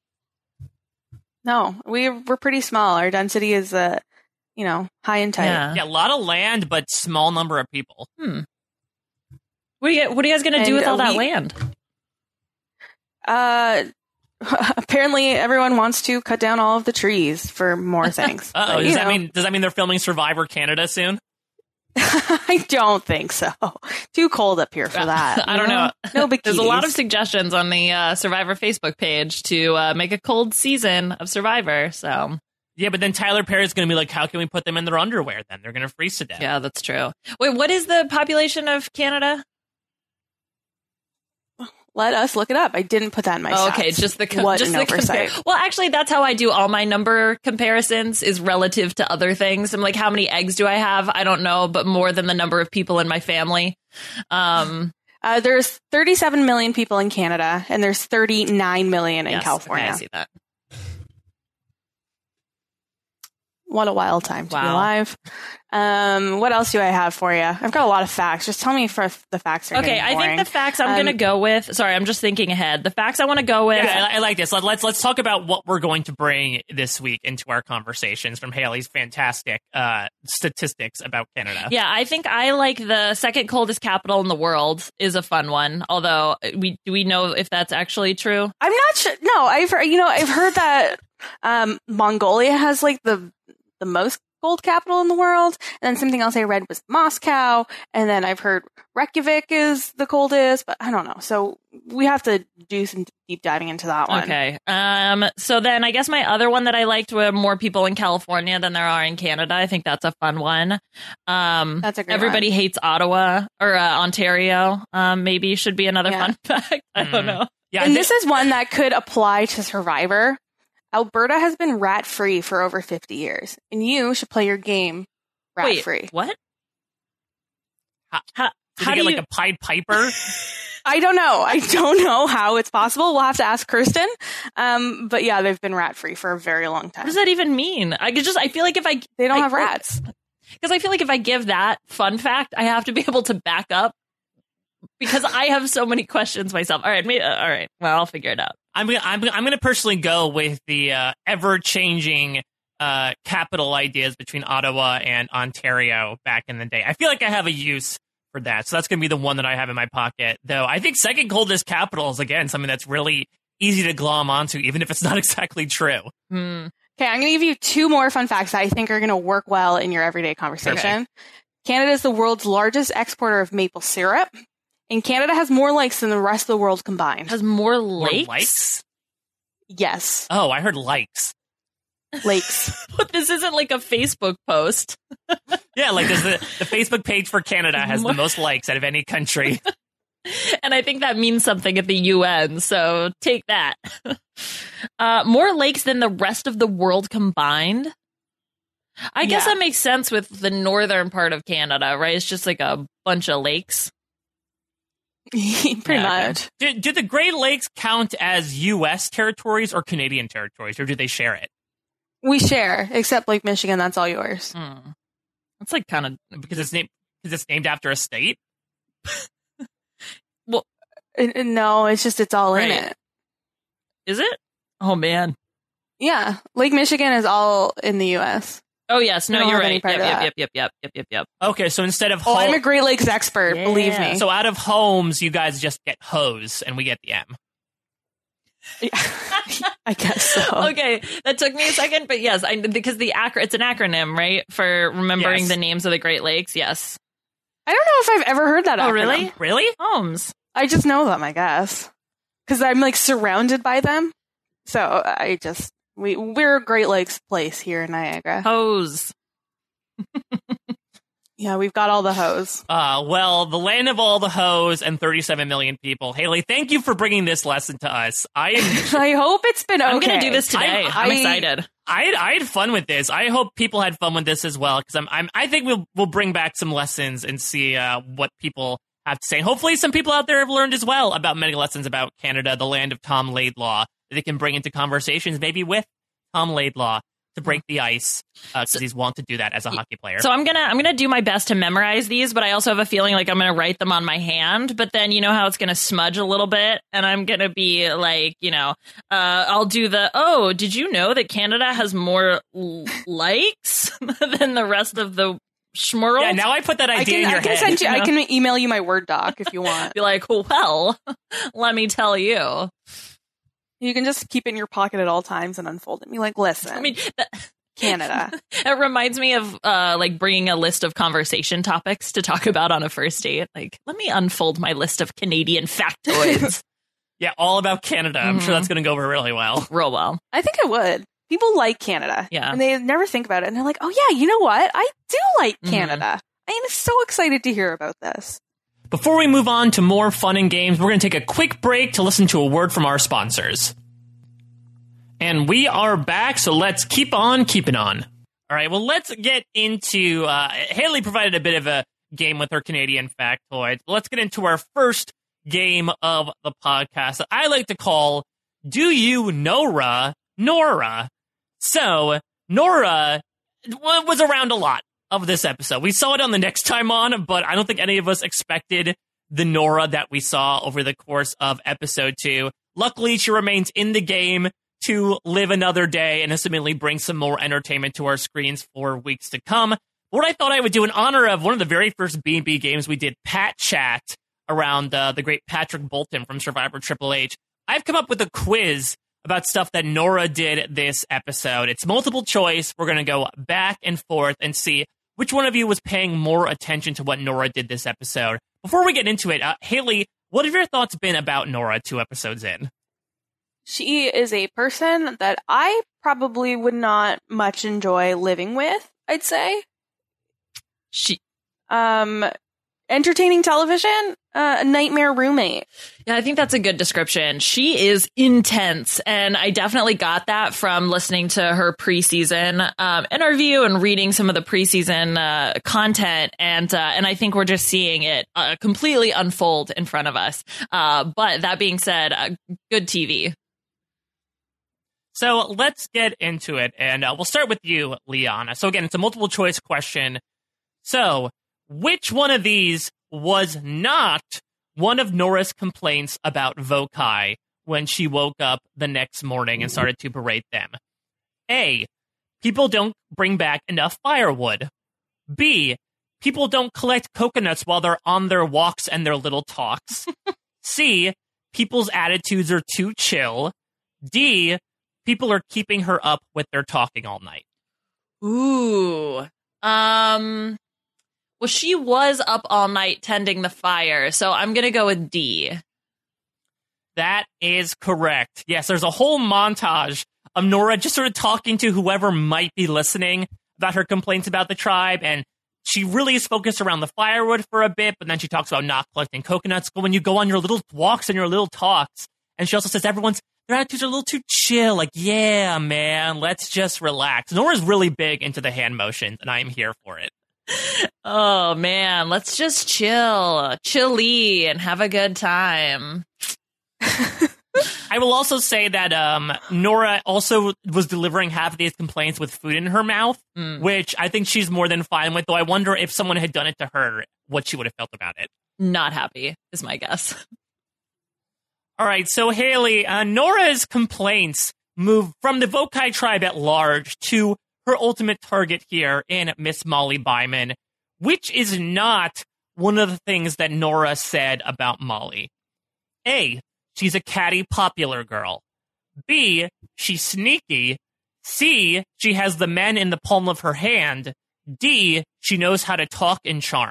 No, we we're pretty small. Our density is uh, you know, high and tight. Yeah. Yeah, a lot of land, but small number of people. Hmm. What are you What are you guys gonna do And, with all uh, that we- land? Uh, apparently everyone wants to cut down all of the trees for more things. Uh oh, But, does you that know. mean does that mean they're filming Survivor Canada soon? I don't think so. Too cold up here for that. I don't know. No bikinis. There's a lot of suggestions on the uh, Survivor Facebook page to uh, make a cold season of Survivor. So Yeah, but then Tyler Perry's going to be like, how can we put them in their underwear then? They're going to freeze to death. yeah, that's true. Wait, what is the population of Canada? Let us look it up. I didn't put that in my Oh, stats. okay, just the co- what just an the oversight. compar- Well, actually, that's how I do all my number comparisons is relative to other things. I'm like, how many eggs do I have? I don't know, but more than the number of people in my family. Um, Uh, there's thirty-seven million people in Canada, and there's thirty-nine million in yes, California. okay, I see that. What a wild time to be Wow. alive. Um, what else do I have for you? I've got a lot of facts. Just tell me if the facts are Okay, getting I boring. think the facts I'm Um, going to go with. Sorry, I'm just thinking ahead. The facts I want to go with. Yeah, I, I like this. Let, let's let's talk about what we're going to bring this week into our conversations from Haley's fantastic uh, statistics about Canada. Yeah, I think I like the second coldest capital in the world is a fun one. Although we do we know if that's actually true? I'm not sure. No, I've heard, you know I've heard that um, Mongolia has like the the most cold capital in the world, and then something else I read was Moscow, and then I've heard Reykjavik is the coldest, but I don't know. So we have to do some deep diving into that one. Okay. Um. So then I guess my other one that I liked were more people in California than there are in Canada. I think that's a fun one. Um. That's a great Everybody one. hates Ottawa or uh, Ontario. Um. Maybe should be another Yeah. fun fact. I don't Mm. know. Yeah, And this, this is one that could apply to Survivor. Alberta has been rat-free for over fifty years, and you should play your game rat-free. Wait, what? How- How, did how they do get you? like a Pied Piper? I don't know. I don't know how it's possible. We'll have to ask Kirsten. Um, but yeah, they've been rat-free for a very long What time. does that even mean? I could just. I feel like if I They don't I- have rats. because I feel like if I give that fun fact, I have to be able to back up because I have so many questions myself. All right, me, uh, all right. Well, I'll figure it out. I'm gonna I'm, I'm gonna personally go with the uh, ever changing uh, capital ideas between Ottawa and Ontario back in the day. I feel like I have a use for that, so that's gonna be the one that I have in my pocket. Though I think second coldest capital is again something that's really easy to glom onto, even if it's not exactly true. Hmm. Okay, I'm going to give you two more fun facts that I think are going to work well in your everyday conversation. Canada is the world's largest exporter of maple syrup, and Canada has more lakes than the rest of the world combined. Has more Or lakes. likes? Yes, Oh, I heard likes. lakes. But this isn't like a Facebook post. Yeah, like there's the the Facebook page for Canada has the most likes out of any country. And I think that means something at the U N, so take that. uh, more lakes than the rest of the world combined? I guess Yeah. that makes sense with the northern part of Canada, right? It's just like a bunch of lakes. Pretty Yeah, okay. much. Do, do the Great Lakes count as U S territories or Canadian territories, or do they share it? We share, except Lake Michigan. That's all yours. Hmm. That's like kind of... Because it's named because it's named after a state. Uh, uh, No, it's just it's all in Right. it. Is it? Oh, man. Yeah, Lake Michigan is all in the U S. Oh, yes. We No, don't you're have any right. part Yep, of yep, that. yep, yep, yep, yep, yep, yep. Okay, so instead of Oh, ho- I'm a Great Lakes expert. Yeah. Believe me. so out of homes, you guys just get hose, and we get the M. I guess so. Okay, that took me a second, but yes, I, because the acro- it's an acronym, right, for remembering Yes. the names of the Great Lakes. Yes. I don't know if I've ever heard that. Oh, acronym. really? Really? Homes. I just know them, I guess, because I'm like surrounded by them. So I just we we're a Great Lakes place here in Niagara. Hose. Yeah, we've got all the hose. Uh, well, the land of all the hose and thirty-seven million people. Haley, thank you for bringing this lesson to us. I am, I hope it's been okay. I'm going to do this today. I'm- I'm, I- excited. I had, I had fun with this. I hope people had fun with this as well, because I'm, I'm I think we'll we'll bring back some lessons and see uh, what people have to say. And hopefully, some people out there have learned as well about many lessons about Canada, the land of Tom Laidlaw, that they can bring into conversations, maybe with Tom Laidlaw, to break the ice, because So- he's wont to do that as a hockey player. So I'm gonna I'm gonna do my best to memorize these, but I also have a feeling like I'm gonna write them on my hand. But then you know how it's gonna smudge a little bit, and I'm gonna be like, you know, uh, I'll do the oh, did you know that Canada has more l- likes than the rest of the schmurl? yeah, now I put that I idea can in your I can head. send you. you I know? can email you my Word doc if you want. Be like, well, let me tell you. You can just keep it in your pocket at all times and unfold it. Be like, listen. I mean, that, Canada. It reminds me of uh, like bringing a list of conversation topics to talk about on a first date. Like, let me unfold my list of Canadian factoids. Yeah, all about Canada. I'm Mm-hmm. sure that's going to go over really well. Real well. I think it would. People like Canada. Yeah. And they never think about it. And they're like, oh, yeah, you know what? I do like Mhm. Canada. I am so excited to hear about this. Before we move on to more fun and games, we're going to take a quick break to listen to a word from our sponsors. And we are back, so let's keep on keeping on. All right, well, let's get into... Uh, Haley provided a bit of a game with her Canadian factoids. But let's get into our first game of the podcast that I like to call Do You Nora Nora? So, Nora was around a lot of this episode. We saw it on the Next Time On, but I don't think any of us expected the Nora that we saw over the course of episode two. Luckily, she remains in the game to live another day and assumingly bring some more entertainment to our screens for weeks to come. What I thought I would do in honor of one of the very first B and B games we did, Pat Chat, around uh, the great Patrick Bolton from Survivor Triple H, I've come up with a quiz about stuff that Nora did this episode. It's multiple choice. We're going to go back and forth and see which one of you was paying more attention to what Nora did this episode. Before we get into it, uh, Haley, what have your thoughts been about Nora two episodes in? She is a person that I probably would not much enjoy living with, I'd say. She, Um, entertaining television, uh, a nightmare roommate. yeah, I think that's a good description. She is intense, and I definitely got that from listening to her preseason um, interview and reading some of the preseason uh, content, and uh, and I think we're just seeing it uh, completely unfold in front of us. Uh, but that being said, uh, good T V. So let's get into it, and uh, we'll start with you, Liana. So again, it's a multiple choice question. So, which one of these was not one of Nora's complaints about Vokai when she woke up the next morning and started to berate them? A, people don't bring back enough firewood. B, people don't collect coconuts while they're on their walks and their little talks. C, people's attitudes are too chill. D, people are keeping her up with their talking all night. Ooh. Um. Well, she was up all night tending the fire, so I'm going to go with D. That is correct. Yes, there's a whole montage of Nora just sort of talking to whoever might be listening about her complaints about the tribe, and she really is focused around the firewood for a bit, but then she talks about not collecting coconuts. But when you go on your little walks and your little talks, and she also says everyone's their attitudes are a little too chill. Like, yeah, man, let's just relax. Nora's really big into the hand motions, and I'm here for it. Oh, man, let's just chill, chilly, and have a good time. I will also say that um, Nora also was delivering half of these complaints with food in her mouth, Mm. which I think she's more than fine with, though I wonder if someone had done it to her, what she would have felt about it. Not happy, is my guess. All right, so Haley, uh, Nora's complaints move from the Vokai tribe at large to her ultimate target here in Miss Molly Byman, which is not one of the things that Nora said about Molly. A, she's a catty popular girl. B, she's sneaky. C, she has the men in the palm of her hand. D, she knows how to talk and charm.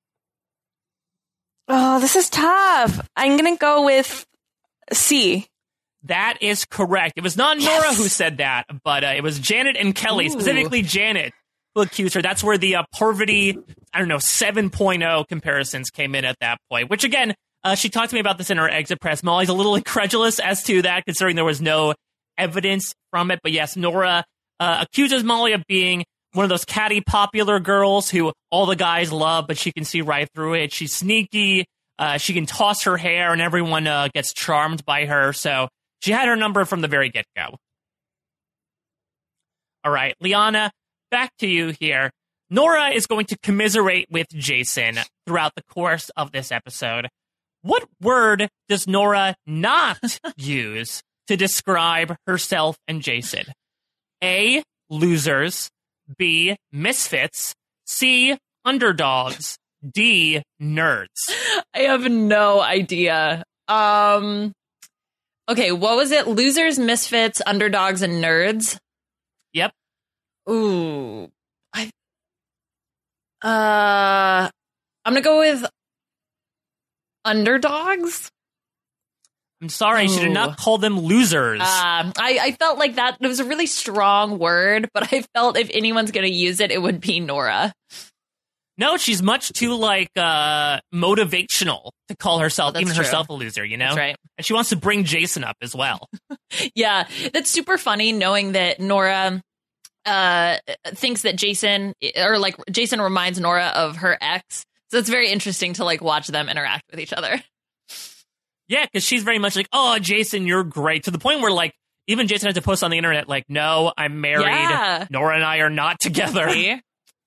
Oh, this is tough. I'm going to go with C. That is correct. It was not Nora Yes. who said that, but uh, it was Janet and Kelly, Ooh. specifically Janet, who accused her. That's where the uh, Parvati, I don't know, seven point oh comparisons came in at that point, which again, uh, she talked to me about this in her exit press. Molly's a little incredulous as to that, considering there was no evidence from it. But yes, Nora uh, accuses Molly of being one of those catty popular girls who all the guys love, but she can see right through it. She's sneaky. Uh, she can toss her hair, and everyone uh, gets charmed by her. So she had her number from the very get-go. All right, Liana, back to you here. Nora is going to commiserate with Jason throughout the course of this episode. What word does Nora not use to describe herself and Jason? A, losers. B, misfits. C, underdogs. D, nerds. I have no idea. Um, okay, what was it? Losers, misfits, underdogs, and nerds? Yep. Ooh. I uh I'm gonna go with underdogs. I'm sorry, she did not call them losers. Um, I, I felt like that it was a really strong word, but I felt if anyone's going to use it, it would be Nora. No, she's much too like uh, motivational to call herself, Oh, even true. herself, a loser. You know, That's right. And she wants to bring Jason up as well. Yeah, that's super funny knowing that Nora uh, thinks that Jason, or like Jason reminds Nora of her ex. So it's very interesting to like watch them interact with each other. Yeah, because she's very much like, oh, Jason, you're great. To the point where, like, even Jason had to post on the internet, like, no, I'm married. Yeah. Nora and I are not together. See?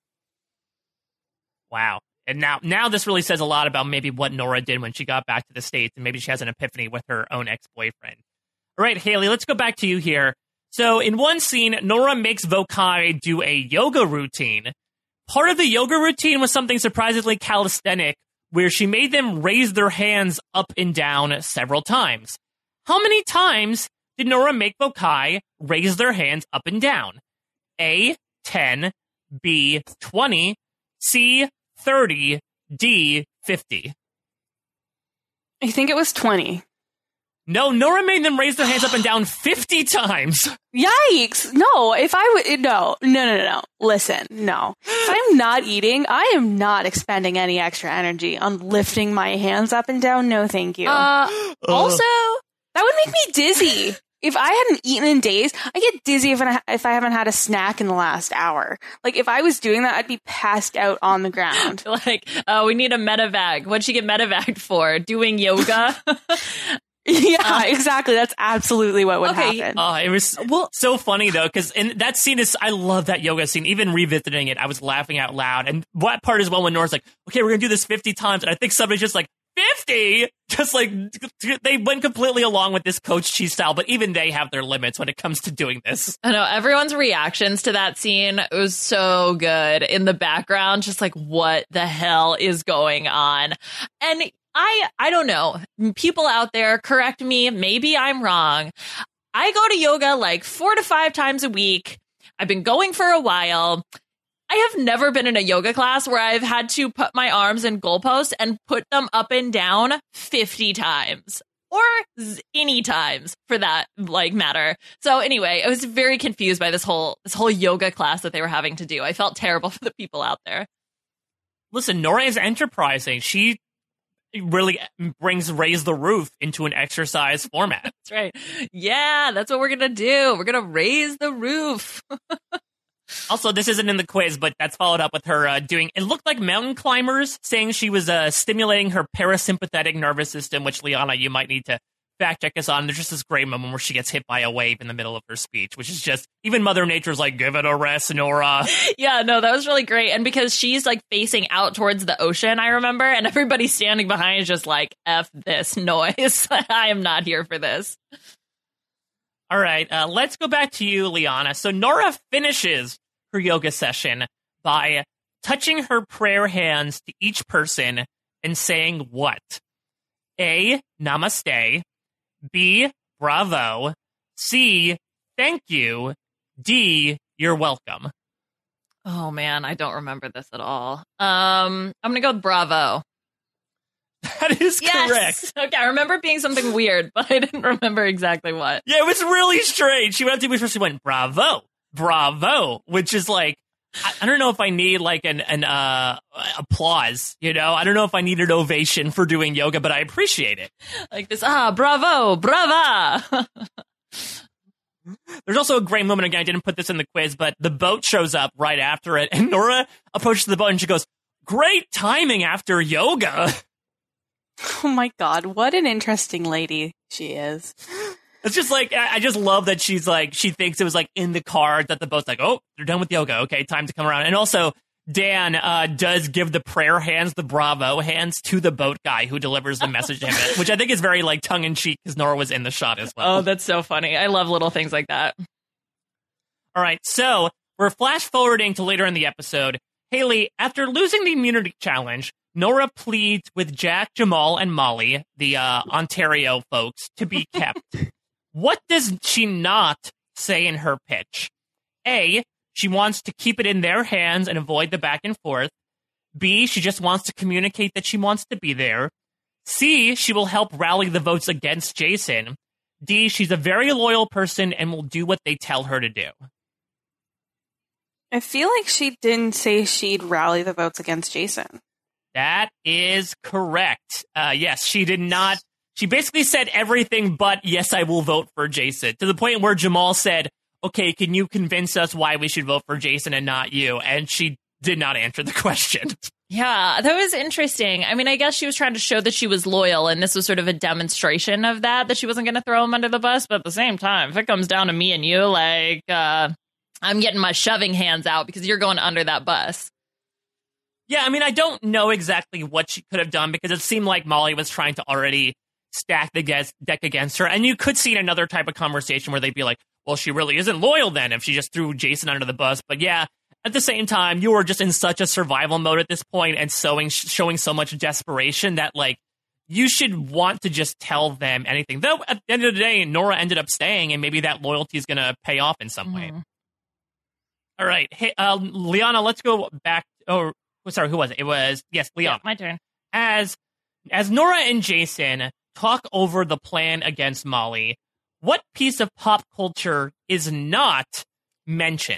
Wow. And now, now this really says a lot about maybe what Nora did when she got back to the States, and maybe she has an epiphany with her own ex-boyfriend. All right, Haley, let's go back to you here. So in one scene, Nora makes Vokai do a yoga routine. Part of the yoga routine was something surprisingly calisthenic, where she made them raise their hands up and down several times. How many times did Nora make Vokai raise their hands up and down? A, ten, B, twenty, C, thirty, D, fifty. I think it was twenty. No, Nora made them raise their hands up and down fifty times. Yikes! No, if I would, no, no, no, no, no. Listen, no. If I'm not eating, I am not expending any extra energy on lifting my hands up and down. No, thank you. Uh, also, that would make me dizzy. If I hadn't eaten in days, I get dizzy if I, if I haven't had a snack in the last hour. Like, if I was doing that, I'd be passed out on the ground. like, uh, we need a medevac. What'd she get medevaced for? Doing yoga? Yeah, Uh, exactly. That's absolutely what would okay. happen. Oh, it was well, so funny, though, because in that scene is, I love that yoga scene. Even revisiting it, I was laughing out loud. And what part is well when Nora's like, okay, we're going to do this fifty times. And I think somebody's just like, fifty? Just like, they went completely along with this Coach Cheese style, but even they have their limits when it comes to doing this. I know, everyone's reactions to that scene, it was so good in the background, just like, what the hell is going on? And I I don't know. People out there, correct me. Maybe I'm wrong. I go to yoga like four to five times a week. I've been going for a while. I have never been in a yoga class where I've had to put my arms in goalposts and put them up and down fifty times. Or any times for that like matter. So anyway, I was very confused by this whole this whole yoga class that they were having to do. I felt terrible for the people out there. Listen, Nora is enterprising. She really brings Raise the Roof into an exercise format. That's right. Yeah, that's what we're going to do. We're going to raise the roof. Also, this isn't in the quiz, but that's followed up with her uh, doing, it looked like mountain climbers, saying she was uh, stimulating her parasympathetic nervous system, which, Liana, you might need to fact check us on. There's just this great moment where she gets hit by a wave in the middle of her speech, which is just, even Mother Nature's like, give it a rest, Nora. Yeah, no, that was really great. And because she's like facing out towards the ocean, I remember, and everybody standing behind is just like, F this noise. I am not here for this. All right, uh, let's go back to you, Liana. So Nora finishes her yoga session by touching her prayer hands to each person and saying what? A, namaste. B, bravo. C, thank you. D, you're welcome. Oh man, I don't remember this at all. Um, I'm gonna go with bravo. That is Yes! correct. Okay, I remember it being something weird, but I didn't remember exactly what. Yeah, it was really strange. She went up to me first, she went, bravo, bravo, which is like, I, I don't know if I need like an, an uh, applause, you know? I don't know if I need an ovation for doing yoga, but I appreciate it. Like this, ah, bravo, brava. There's also a great moment, again, I didn't put this in the quiz, but the boat shows up right after it, and Nora approaches the boat and she goes, great timing after yoga. Oh my god, what an interesting lady she is. It's just like, I I just love that she's like, she thinks it was like in the cards that the boat's like, oh, they're done with yoga. Okay, time to come around. And also, Dan uh, does give the prayer hands, the bravo hands, to the boat guy who delivers the message to him, which I think is very like tongue in cheek because Nora was in the shot as well. Oh, that's so funny. I love little things like that. All right, so we're flash forwarding to later in the episode. Haley, after losing the immunity challenge, Nora pleads with Jack, Jamal, and Molly, the uh, Ontario folks, to be kept. What does she not say in her pitch? A, she wants to keep it in their hands and avoid the back and forth. B, she just wants to communicate that she wants to be there. C, she will help rally the votes against Jason. D, she's a very loyal person and will do what they tell her to do. I feel like she didn't say she'd rally the votes against Jason. That is correct. Uh, yes, she did not. She basically said everything but, yes, I will vote for Jason, to the point where Jamal said, okay, can you convince us why we should vote for Jason and not you? And she did not answer the question. Yeah, that was interesting. I mean, I guess she was trying to show that she was loyal, and this was sort of a demonstration of that, that she wasn't going to throw him under the bus. But at the same time, if it comes down to me and you, like, uh, I'm getting my shoving hands out because you're going under that bus. Yeah, I mean, I don't know exactly what she could have done because it seemed like Molly was trying to already stack the guess- deck against her. And you could see another type of conversation where they'd be like, well, she really isn't loyal then if she just threw Jason under the bus. But yeah, at the same time, you were just in such a survival mode at this point and showing, showing so much desperation that, like, you should want to just tell them anything. Though, at the end of the day, Nora ended up staying, and maybe that loyalty is going to pay off in some Mm-hmm. way. All right. Hey, uh, Liana, let's go back. Oh, sorry, who was it? It was, yes, Liana. Yeah, my turn. As, as Nora and Jason talk over the plan against Molly, what piece of pop culture is not mentioned?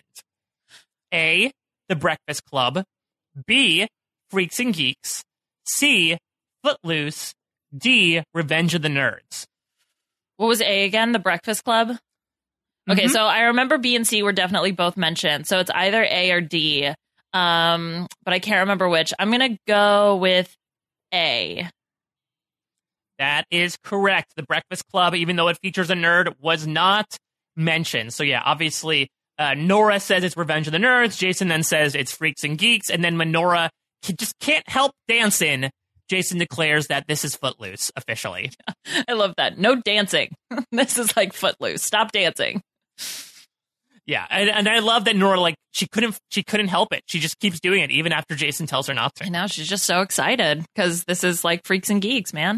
A, The Breakfast Club. B, Freaks and Geeks. C, Footloose. D, Revenge of the Nerds. What was A again? The Breakfast Club? Okay, Mhm. so I remember B and C were definitely both mentioned. So it's either A or D, um, but I can't remember which. I'm going to go with A. That is correct. The Breakfast Club, even though it features a nerd, was not mentioned. So yeah, obviously, uh, Nora says it's Revenge of the Nerds. Jason then says it's Freaks and Geeks. And then when Nora just can't help dancing, Jason declares that this is Footloose, officially. I love that. No dancing. This is like Footloose. Stop dancing. Yeah, and, and I love that Nora, like, she couldn't she couldn't help it. She just keeps doing it, even after Jason tells her not to. And now she's just so excited because this is like Freaks and Geeks, man.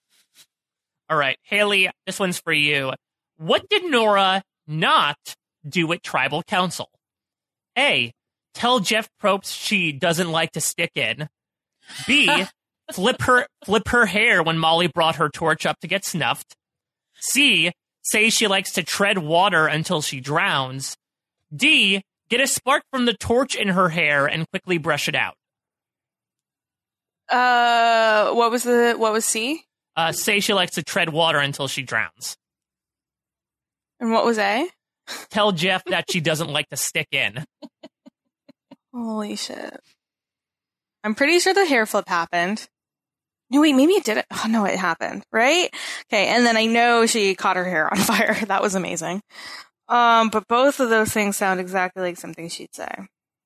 All right, Haley, this one's for you. What did Nora not do at Tribal Council? A, tell Jeff Probst she doesn't like to stick in. B, flip her flip her hair when Molly brought her torch up to get snuffed. C, say she likes to tread water until she drowns. D, get a spark from the torch in her hair and quickly brush it out. Uh, what was the what was C? Uh, say she likes to tread water until she drowns. And what was A? Tell Jeff that she doesn't like to stick in. Holy shit! I'm pretty sure the hair flip happened. No, wait, maybe it didn't. Oh no, it happened, right? Okay, and then I know she caught her hair on fire. That was amazing. Um, but both of those things sound exactly like something she'd say.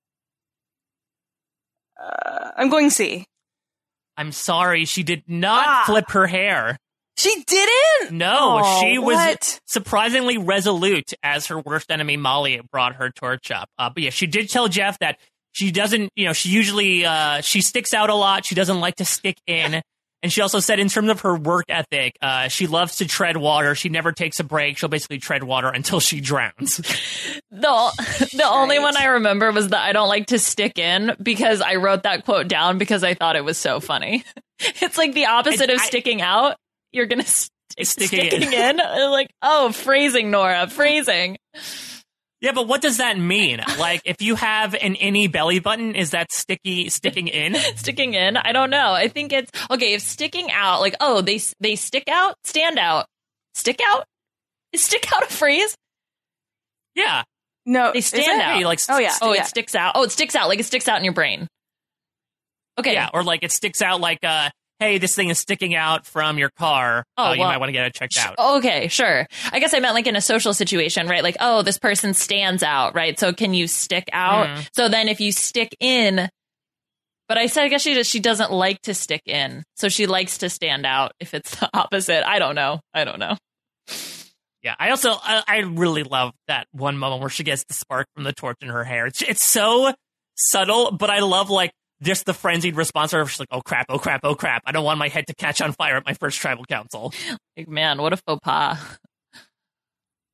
Uh, I'm going C. I'm sorry, she did not Ah. flip her hair. She didn't? No, Oh, she was what? surprisingly resolute as her worst enemy, Molly, brought her torch up. Uh, but yeah, she did tell Jeff that she doesn't, you know, she usually, uh, she sticks out a lot. She doesn't like to stick in. And she also said in terms of her work ethic, uh, she loves to tread water. She never takes a break. She'll basically tread water until she drowns. The, the only one I remember was that I don't like to stick in because I wrote that quote down because I thought it was so funny. It's like the opposite I- of I- sticking out. You're going to stick Sticking in. sticking in. Like, oh, phrasing, Nora, phrasing. Yeah, but what does that mean? Like, if you have an innie belly button, is that sticky sticking in? Sticking in? I don't know. I think it's okay. If sticking out, like, oh, they they stick out, stand out, stick out, is stick out a phrase? Yeah. No, They is stand it? out. Hey, like, Oh yeah. Oh, yeah. it sticks out. Oh, it sticks out like it sticks out in your brain. Okay. Yeah, or like it sticks out like, uh, hey, this thing is sticking out from your car. Oh, uh, you well, might want to get it checked Sh- out. Okay, sure. I guess I meant like in a social situation, right? Like, oh, this person stands out, right? So can you stick out? Mhm. So then if you stick in, but I said, I guess she just, she doesn't like to stick in. So she likes to stand out if it's the opposite. I don't know. I don't know. Yeah, I also, I, I really love that one moment where she gets the spark from the torch in her hair. It's, it's so subtle, but I love like just the frenzied response. Where she's like, oh crap, oh crap, oh crap. I don't want my head to catch on fire at my first tribal council. Like, man, what a faux pas.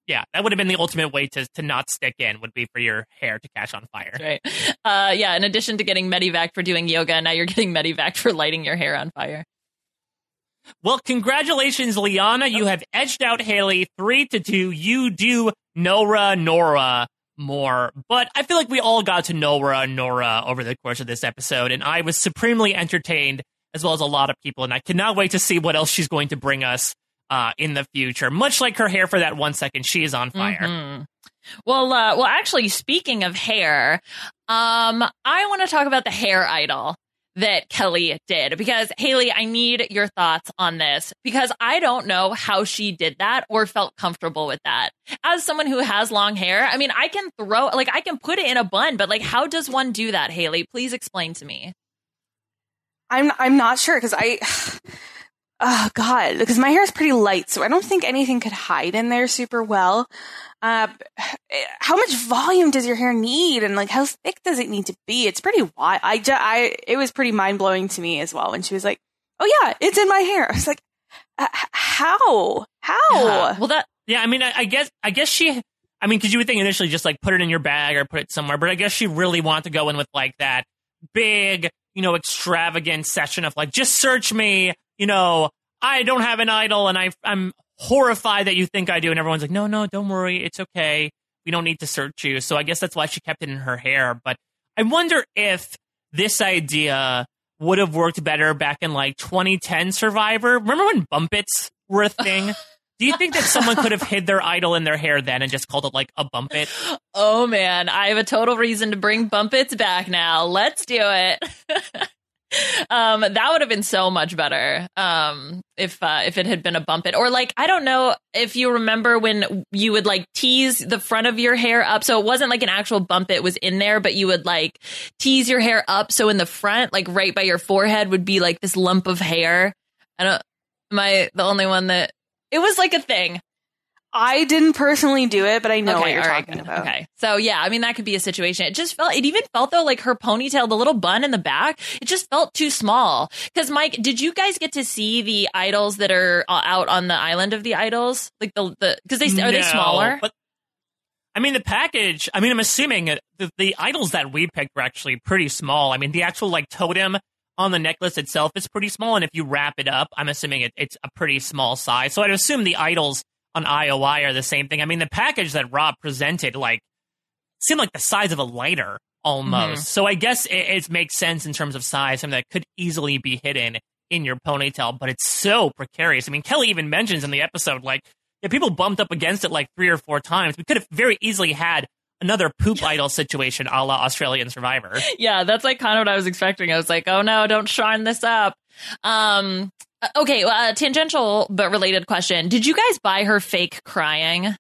Yeah, that would have been the ultimate way to to not stick in, would be for your hair to catch on fire. Right. Uh, yeah, in addition to getting Medivac for doing yoga, now you're getting Medivac for lighting your hair on fire. Well, congratulations, Liana. You have edged out Haley three to two. You do Nora Nora more. But I feel like we all got to Nora Nora over the course of this episode, and I was supremely entertained, as well as a lot of people, and I cannot wait to see what else she's going to bring us uh, in the future. Much like her hair for that one second, she is on fire. Mm-hmm. Well, uh, well, actually, speaking of hair, um, I want to talk about the hair idol that Kelly did, because Haley, I need your thoughts on this, because I don't know how she did that or felt comfortable with that. As someone who has long hair, I mean, I can throw, like, I can put it in a bun, but like, how does one do that, Haley? Please explain to me. I'm I'm not sure because I, oh God, because my hair is pretty light, so I don't think anything could hide in there super well. Uh, how much volume does your hair need, and like how thick does it need to be? It's pretty wide. I, ju- I it was pretty mind blowing to me as well when she was like, "Oh yeah, it's in my hair." I was like, uh, "How? How?" Yeah. Well, that Yeah, I mean, I, I guess I guess she. I mean, because you would think initially just like put it in your bag or put it somewhere, but I guess she really wanted to go in with like that big, you know, extravagant session of like, just search me, you know, I don't have an idol, and I, I'm horrified that you think I do. And everyone's like, no, no, don't worry. It's okay. We don't need to search you. So I guess that's why she kept it in her hair. But I wonder if this idea would have worked better back in like twenty ten Survivor. Remember when Bumpits were a thing? Do you think that someone could have hid their idol in their hair then and just called it like a Bumpit? Oh man, I have a total reason to bring Bumpits back now. Let's do it. um, that would have been so much better um, if uh, if it had been a Bumpit. Or like, I don't know if you remember when you would like tease the front of your hair up. So it wasn't like an actual Bumpit was in there, but you would like tease your hair up. So in the front, like right by your forehead would be like this lump of hair. I don't, am I the only one that... It was like a thing. I didn't personally do it, but I know okay, what you're all right, talking good. about. Okay. So yeah, I mean, that could be a situation. It just felt, it even felt though, like her ponytail, the little bun in the back, it just felt too small. Because Mike, did you guys get to see the idols that are out on the island of the idols? Like the, the, because they, are No, they smaller? But, I mean, the package, I mean, I'm assuming the, the idols that we picked were actually pretty small. I mean, the actual like totem on the necklace itself is pretty small, and if you wrap it up, I'm assuming it, it's a pretty small size. So I'd assume the idols on I O I are the same thing. I mean, the package that Rob presented, like, seemed like the size of a lighter, almost. Mm-hmm. So I guess it, it makes sense in terms of size, something that could easily be hidden in your ponytail, but it's so precarious. I mean, Kelly even mentions in the episode, like, yeah, people bumped up against it like three or four times. We could have very easily had another poop idol situation a la Australian Survivor. Yeah, that's like kind of what I was expecting. I was like, oh no, don't shine this up. Um, okay, well, uh, tangential but related question. Did you guys buy her fake crying?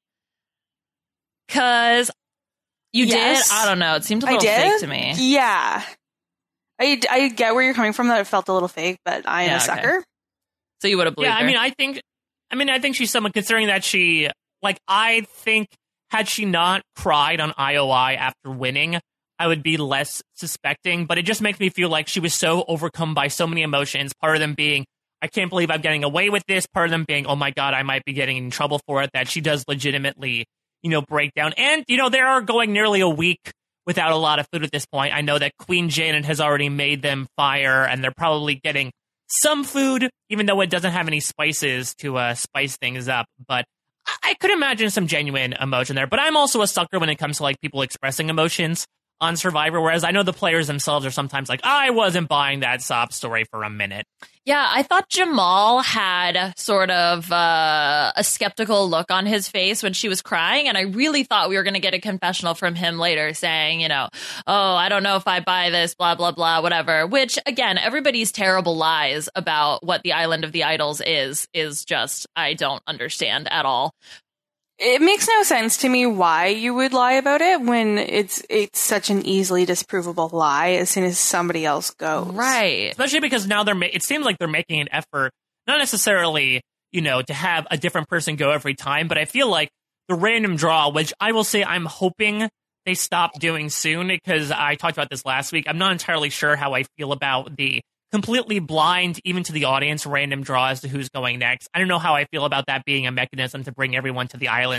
Because you Yes. did? I don't know. It seemed a I little did? fake to me. Yeah. I, I get where you're coming from, that it felt a little fake, but I am Yeah, a okay. sucker. So you would have believed Yeah, I her. mean, I think, I mean, I think she's someone, considering that she, like, I think had she not cried on I O I after winning, I would be less suspecting, but it just makes me feel like she was so overcome by so many emotions, part of them being, I can't believe I'm getting away with this, part of them being, oh my God, I might be getting in trouble for it, that she does legitimately, you know, break down. And, you know, they are going nearly a week without a lot of food at this point. I know that Queen Janet has already made them fire, and they're probably getting some food, even though it doesn't have any spices to uh, spice things up. But I could imagine some genuine emotion there. But I'm also a sucker when it comes to like people expressing emotions on Survivor, whereas I know the players themselves are sometimes like, I wasn't buying that sob story for a minute. Yeah, I thought Jamal had sort of uh, a skeptical look on his face when she was crying, and I really thought we were going to get a confessional from him later saying, you know, oh, I don't know if I buy this, blah, blah, blah, whatever, which, again, everybody's terrible lies about what the Island of the Idols is, is just, I don't understand at all. It makes no sense to me why you would lie about it when it's it's such an easily disprovable lie as soon as somebody else goes. Right. Especially because now they're, ma- it seems like they're making an effort, not necessarily, you know, to have a different person go every time, but I feel like the random draw, which I will say I'm hoping they stop doing soon, because I talked about this last week. I'm not entirely sure how I feel about the completely blind, even to the audience, random draw as to who's going next. I don't know how I feel about that being a mechanism to bring everyone to the island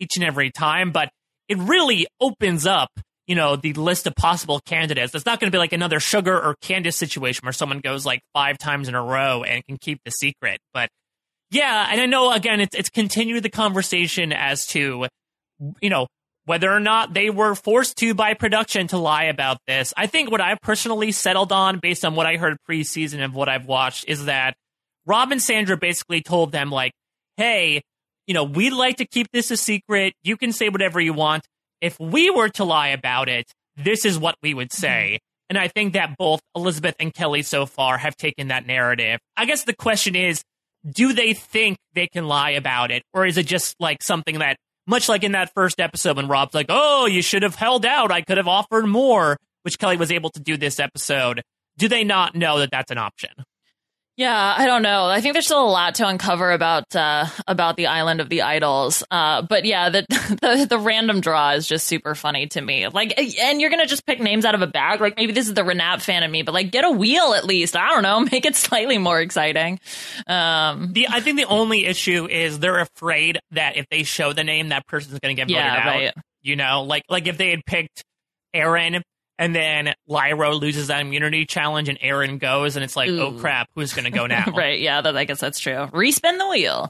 each and every time, but it really opens up, you know, the list of possible candidates. It's not going to be like another Sugar or Candace situation where someone goes like five times in a row and can keep the secret. But yeah, and I know, again, it's, it's continued the conversation as to, you know, whether or not they were forced to by production to lie about this. I think what I've personally settled on, based on what I heard preseason and what I've watched, is that Rob and Sandra basically told them, like, hey, you know, we'd like to keep this a secret. You can say whatever you want. If we were to lie about it, this is what we would say. And I think that both Elizabeth and Kelly so far have taken that narrative. I guess the question is, do they think they can lie about it? Or is it just like something that, much like in that first episode when Rob's like, oh, you should have held out. I could have offered more, which Kelly was able to do this episode. Do they not know that that's an option? Yeah, I don't know. I think there's still a lot to uncover about uh, about the Island of the Idols. Uh, but yeah, the, the the random draw is just super funny to me. Like, and you're gonna just pick names out of a bag. Like, maybe this is the Renap fan of me, but like, get a wheel at least. I don't know, make it slightly more exciting. Um, the I think the only issue is they're afraid that if they show the name, that person's gonna get voted yeah, out. right. You know, like like if they had picked Aaron. And then Lyra loses that immunity challenge and Aaron goes and it's like, Ooh. oh, crap, who's going to go now? Right. Yeah, that, I guess that's true. Respin the wheel.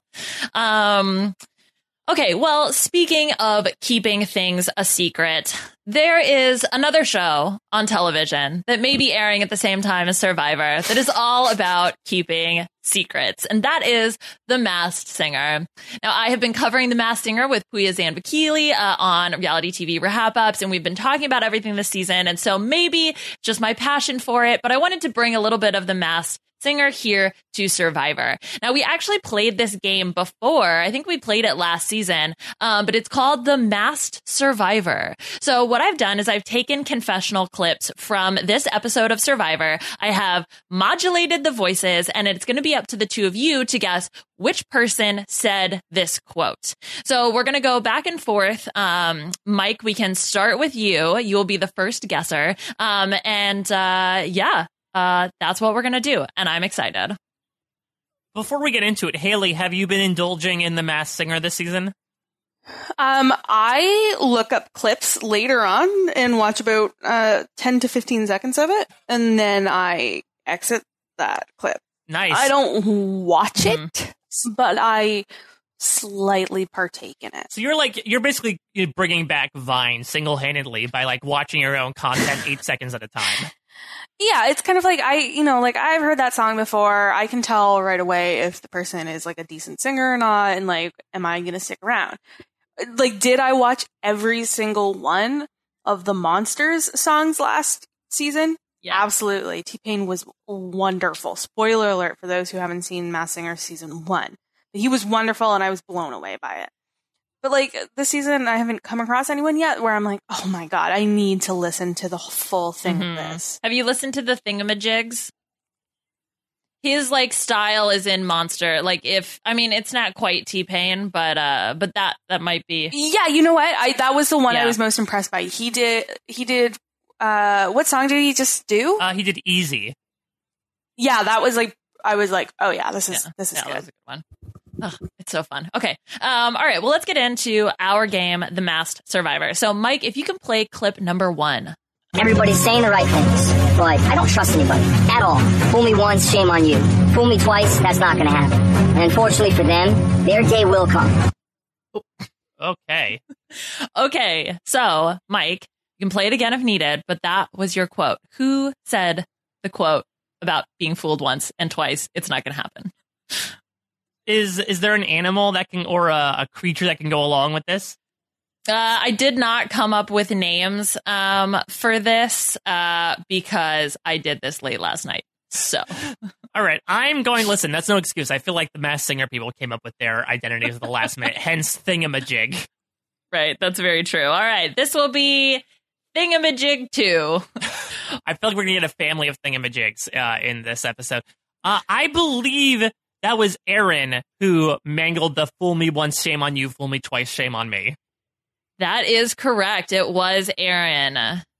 Um, OK, well, speaking of keeping things a secret, there is another show on television that may be airing at the same time as Survivor that is all about keeping secrets, and that is The Masked Singer. Now, I have been covering The Masked Singer with Puya Zanvakili uh, on reality T V Wrap-Ups, and we've been talking about everything this season, and so maybe just my passion for it, but I wanted to bring a little bit of The Masked Singer here to Survivor. Now, we actually played this game before. I think we played it last season, um, but it's called The Masked Survivor. So what I've done is I've taken confessional clips from this episode of Survivor. I have modulated the voices, and it's going to be up to the two of you to guess which person said this quote. So we're going to go back and forth. Um, Mike, we can start with you. You will be the first guesser. Um, and uh, yeah. Uh, that's what we're going to do, and I'm excited. Before we get into it, Haley, have you been indulging in The Masked Singer this season? Um, I look up clips later on and watch about uh, ten to fifteen seconds of it, and then I exit that clip. Nice. I don't watch Mm-hmm. it, but I slightly partake in it. So you're like, you're basically bringing back Vine single-handedly by like watching your own content eight seconds at a time. Yeah, it's kind of like, I, you know, like I've heard that song before. I can tell right away if the person is like a decent singer or not. And like, am I going to stick around? Like, did I watch every single one of the Monsters songs last season? Yeah. Absolutely. T-Pain was wonderful. Spoiler alert for those who haven't seen Masked Singer season one. He was wonderful and I was blown away by it. But like this season, I haven't come across anyone yet where I'm like, oh my God, I need to listen to the full thing Mm-hmm. of this. Have you listened to the Thingamajigs? His like style is in Monster. Like if, I mean, it's not quite T-Pain, but uh, but that that might be. Yeah, you know what? I that was the one Yeah. I was most impressed by. He did he did uh what song did he just do? Uh, he did Easy. Yeah, that was like I was like, oh yeah, this is Yeah, this is yeah, good. that was a good one. Oh, it's so fun. Okay. Um, all right. Well, let's get into our game, The Masked Survivor. So, Mike, if you can play clip number one. Everybody's saying the right things, but I don't trust anybody at all. Fool me once, shame on you. Fool me twice, that's not going to happen. And unfortunately for them, their day will come. Okay. Okay. So, Mike, you can play it again if needed, but that was your quote. Who said the quote about being fooled once and twice? It's not going to happen. Is is there an animal that can, or a, a creature that can go along with this? Uh, I did not come up with names um, for this uh, because I did this late last night. So, all right, I'm going, listen, that's no excuse. I feel like the Masked Singer people came up with their identities at the last minute, hence Thingamajig. Right, that's very true. All right, this will be Thingamajig two. I feel like we're going to get a family of Thingamajigs uh, in this episode. Uh, I believe that was Aaron who mangled the fool me once, shame on you, fool me twice, shame on me. That is correct. It was Aaron.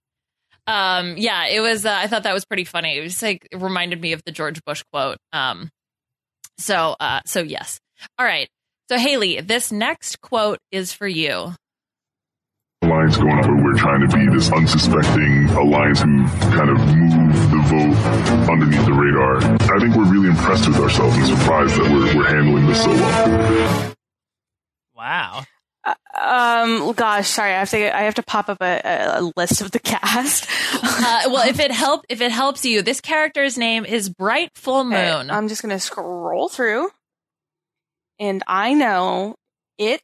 Um, yeah, it was. Uh, I thought that was pretty funny. It was like it reminded me of the George Bush quote. Um, so, uh, so yes. All right. So, Haley, this next quote is for you. Alliance going up where we're trying to be this unsuspecting alliance who kind of move the vote underneath the radar. I think we're really impressed with ourselves and surprised that we're, we're handling this so well. Wow. Uh, um, gosh, sorry, I have to. I have to pop up a, a list of the cast. uh, well, if it help, if it helps you, this character's name is Bright Full Moon. Okay, I'm just gonna scroll through, and I know it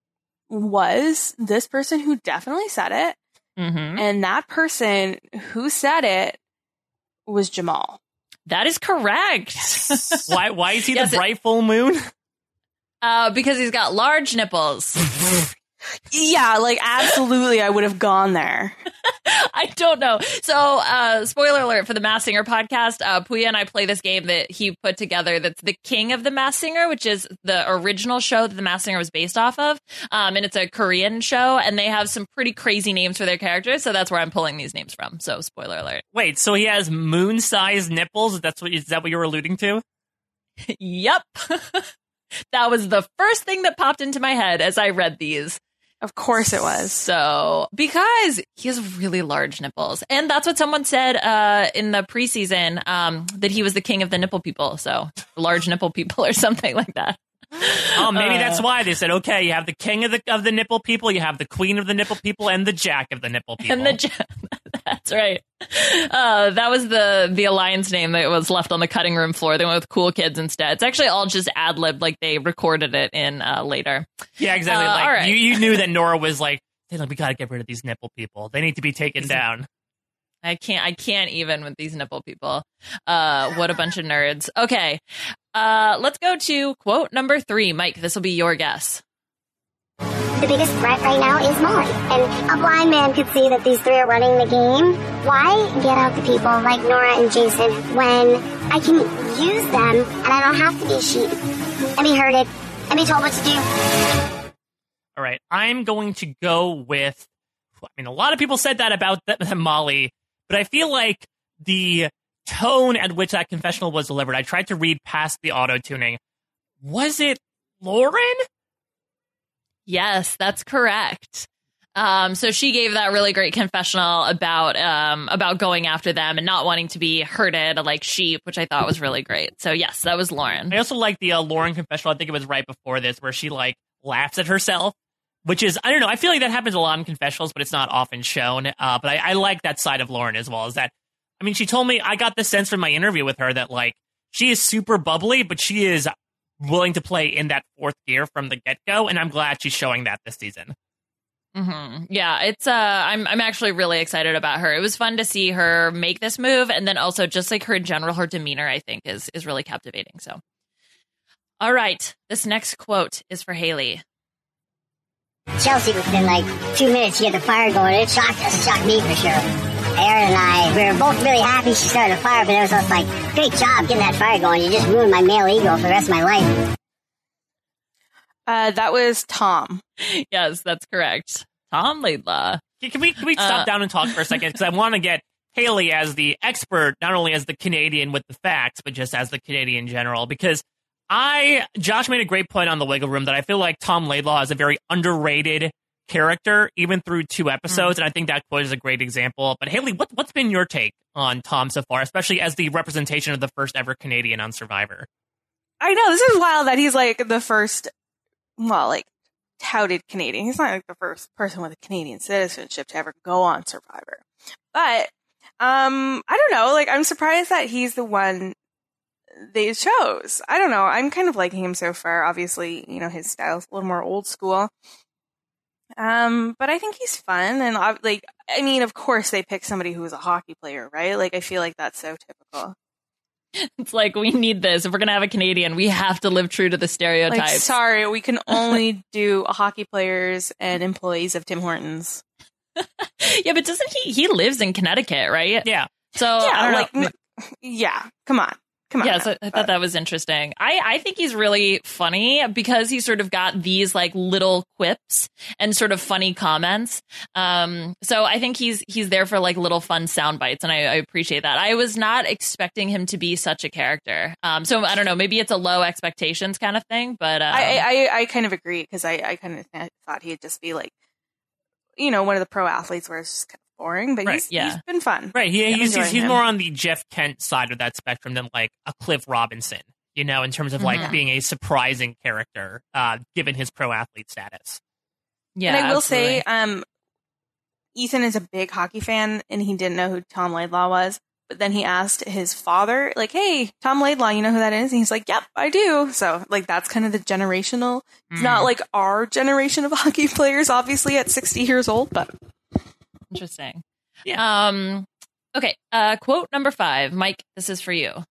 was this person who definitely said it, Mm-hmm. and that person who said it was Jamal. That is correct. Why? Why is he Yes, the it- bright full moon? Uh, because he's got large nipples. Yeah, like absolutely, I would have gone there. I don't know. So, uh, spoiler alert for the Masked Singer podcast. Uh, Puya and I play this game that he put together that's the King of the Masked Singer, which is the original show that the Masked Singer was based off of. Um, and it's a Korean show, and they have some pretty crazy names for their characters. So that's where I'm pulling these names from. So, spoiler alert. Wait, so he has moon-sized nipples? That's what is that what you were alluding to? Yep. That was the first thing that popped into my head as I read these. Of course it was. So, because he has really large nipples. And that's what someone said uh, in the preseason, um, that he was the king of the nipple people. So, large nipple people or something like that. Oh, maybe Uh, that's why they said, okay, you have the king of the of the nipple people, you have the queen of the nipple people, and the jack of the nipple people. And the ja- that's right. Uh, that was the the alliance name that was left on the cutting room floor. They went with Cool Kids instead. It's actually all just ad lib, like they recorded it in uh, later. Yeah, exactly. Uh, like all right. you, you knew that Nora was like, hey, look, we gotta get rid of these nipple people. They need to be taken down. I can't. I can't even with these nipple people. Uh, what a bunch of nerds. Okay, uh, let's go to quote number three. Mike, this will be your guess. The biggest threat right now is Molly. And a blind man could see that these three are running the game. Why get out the people like Nora and Jason when I can use them and I don't have to be sheep and be herded and be told what to do? All right, I'm going to go with. I mean, a lot of people said that about the, Molly, but I feel like the tone at which that confessional was delivered. I tried to read past the auto tuning. Was it Lauren? Yes, that's correct. Um, so she gave that really great confessional about um, about going after them and not wanting to be herded like sheep, which I thought was really great. So yes, that was Lauren. I also like the uh, Lauren confessional. I think it was right before this, where she like laughs at herself, which is, I don't know. I feel like that happens a lot in confessionals, but it's not often shown. Uh, but I, I like that side of Lauren as well. Is that, I mean, she told me, I got the sense from my interview with her that like she is super bubbly, but she is willing to play in that fourth gear from the get go, and I'm glad she's showing that this season. Mm-hmm. Yeah, it's uh, I'm I'm actually really excited about her. It was fun to see her make this move, and then also just like her in general, her demeanor, I think is is really captivating. So, all right, this next quote is for Haley. Chelsea, within like two minutes, she had the fire going. It shocked us, shocked me for sure. Aaron and I, we were both really happy she started a fire, but it was just like, great job getting that fire going. You just ruined my male ego for the rest of my life. Uh, that was Tom. Yes, that's correct. Tom Laidlaw. Can we can we stop Uh, down and talk for a second? Because I want to get Haley as the expert, not only as the Canadian with the facts, but just as the Canadian in general. Because I, Josh made a great point on the Wiggle Room that I feel like Tom Laidlaw is a very underrated character, even through two episodes, mm-hmm. and I think that quote is a great example. But Haley, what, what's been your take on Tom so far, especially as the representation of the first ever Canadian on Survivor? I know, this is wild that he's like the first, well, like touted Canadian. He's not like the first person with a Canadian citizenship to ever go on Survivor. But um, I don't know, like I'm surprised that he's the one they chose. I don't know. I'm kind of liking him so far. Obviously, you know, his style's a little more old school. Um, but I think he's fun, and uh, like, I mean, of course they pick somebody who is a hockey player, right? Like, I feel like that's so typical. It's like, we need this. If we're going to have a Canadian, we have to live true to the stereotypes. Like, sorry, we can only do hockey players and employees of Tim Hortons. Yeah, but doesn't he, he lives in Connecticut, right? Yeah. So, Yeah, I don't like, know. n- yeah, come on. Come on. Yeah, so I thought that was interesting. I, I think he's really funny because he's sort of got these like little quips and sort of funny comments. Um, so I think he's he's there for like little fun sound bites, and I, I appreciate that. I was not expecting him to be such a character. Um, so I don't know, maybe it's a low expectations kind of thing, but um, I, I I kind of agree because I, I kind of th- thought he'd just be like, you know, one of the pro athletes where it's just kind of boring, but Right, he's, yeah. he's been fun. Right. He, I'm he's he's, enjoying he's him. more on the Jeff Kent side of that spectrum than like a Cliff Robinson, you know, in terms of like Mhm. being a surprising character, uh, given his pro athlete status. yeah, and I will absolutely. say, um, Ethan is a big hockey fan, and he didn't know who Tom Laidlaw was. But then he asked his father, like, "Hey, Tom Laidlaw, you know who that is?" And he's like, "Yep, I do." So, like, that's kind of the generational. It's Mm. not like our generation of hockey players, obviously, at sixty years old, but Interesting. Yeah. Um, okay. Uh, quote number five, Mike. This is for you.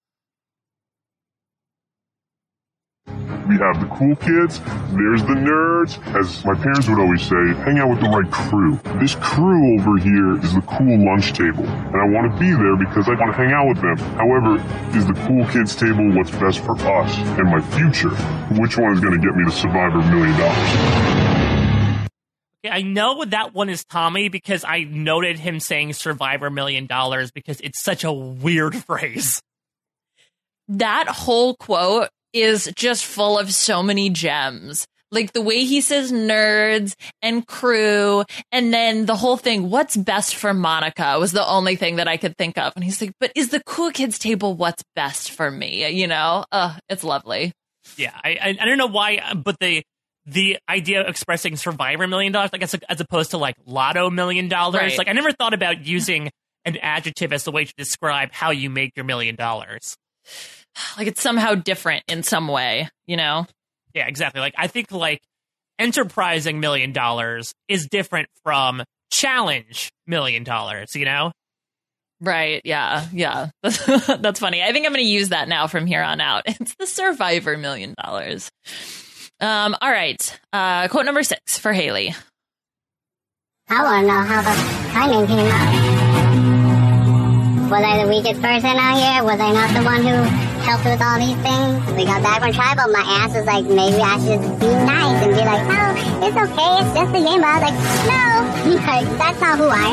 We have the cool kids, there's the nerds. As my parents would always say, hang out with the right crew. This crew over here is the cool lunch table, and I want to be there because I want to hang out with them. However, is the cool kids table what's best for us and my future? Which one is going to get me to Survivor Million Dollars? Yeah, I know that one is Tommy because I noted him saying Survivor Million Dollars because it's such a weird phrase. That whole quote is just full of so many gems. Like the way he says nerds and crew, and then the whole thing, what's best for Monica was the only thing that I could think of. And he's like, but is the cool kids table what's best for me? You know, uh, it's lovely. Yeah, I, I I don't know why, but the the idea of expressing Survivor Million Dollars, like as, as opposed to like Lotto Million Dollars, Right. like I never thought about using an adjective as the way to describe how you make your million dollars. Like it's somehow different in some way, you know? Yeah, exactly. Like I think like enterprising million dollars is different from challenge million dollars, you know? Right. Yeah. Yeah. That's funny. I think I'm going to use that now from here on out. It's the Survivor Million Dollars. Um, all right. Uh, quote number six for Haley. I want to know how the timing came out. Was I the weakest person out here? Was I not the one who helped with all these things? We got back from tribal. My ass was like, maybe I should be nice and be like, no, it's okay. It's just a game. But I was like, no, like, that's not who I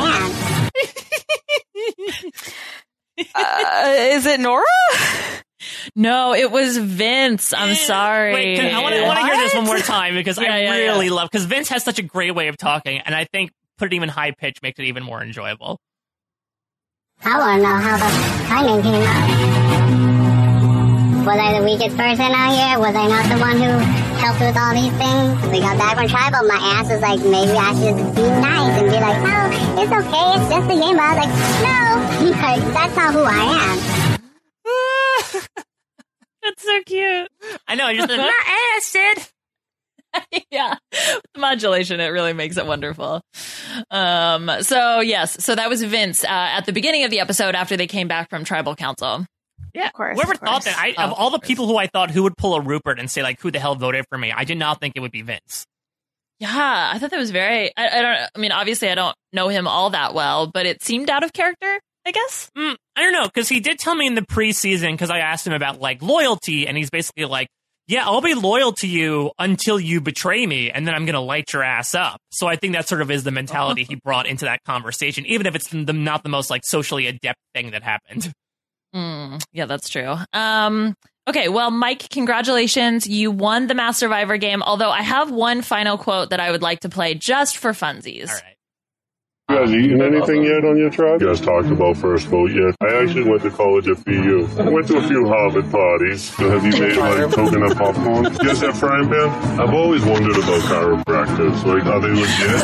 am. uh, is it Nora? No, it was Vince. I'm sorry. Wait, can, I want to I want to hear this What? one more time because Yeah, I yeah, really yeah. love because Vince has such a great way of talking, and I think put it even high pitch makes it even more enjoyable. I want to know how the timing came out. Was I the weakest person out here? Was I not the one who helped with all these things? We got back from tribal. My ass was like, maybe I should be nice and be like, no, it's okay. It's just a game. But I was like, no, like, that's not who I am. That's so cute. I know. I just my acid. Yeah. The modulation, it really makes it wonderful. Um, so yes, so that was Vince uh, at the beginning of the episode after they came back from tribal council. Yeah, Of course, whoever of thought course. that? I, Oh, of all of the course. people who I thought who would pull a Rupert and say like, "Who the hell voted for me?" I did not think it would be Vince. Yeah, I thought that was very, I, I don't, I mean, obviously I don't know him all that well, but it seemed out of character, I guess. Mm, I don't know because he did tell me in the preseason because I asked him about like loyalty, and he's basically like, "Yeah, I'll be loyal to you until you betray me, and then I'm gonna light your ass up." So I think that sort of is the mentality he brought into that conversation, even if it's the, not the most like socially adept thing that happened. Mm, yeah, that's true. Um, okay, well, Mike, congratulations. You won the Mass Survivor game, although I have one final quote that I would like to play just for funsies. All right. You guys eaten anything yet on your tribe? You guys talked about first vote yet? I actually went to college at B U. I went to a few Harvard parties. So have you made like coconut popcorn? You guys have frying pan? I've always wondered about chiropractors. Like, are they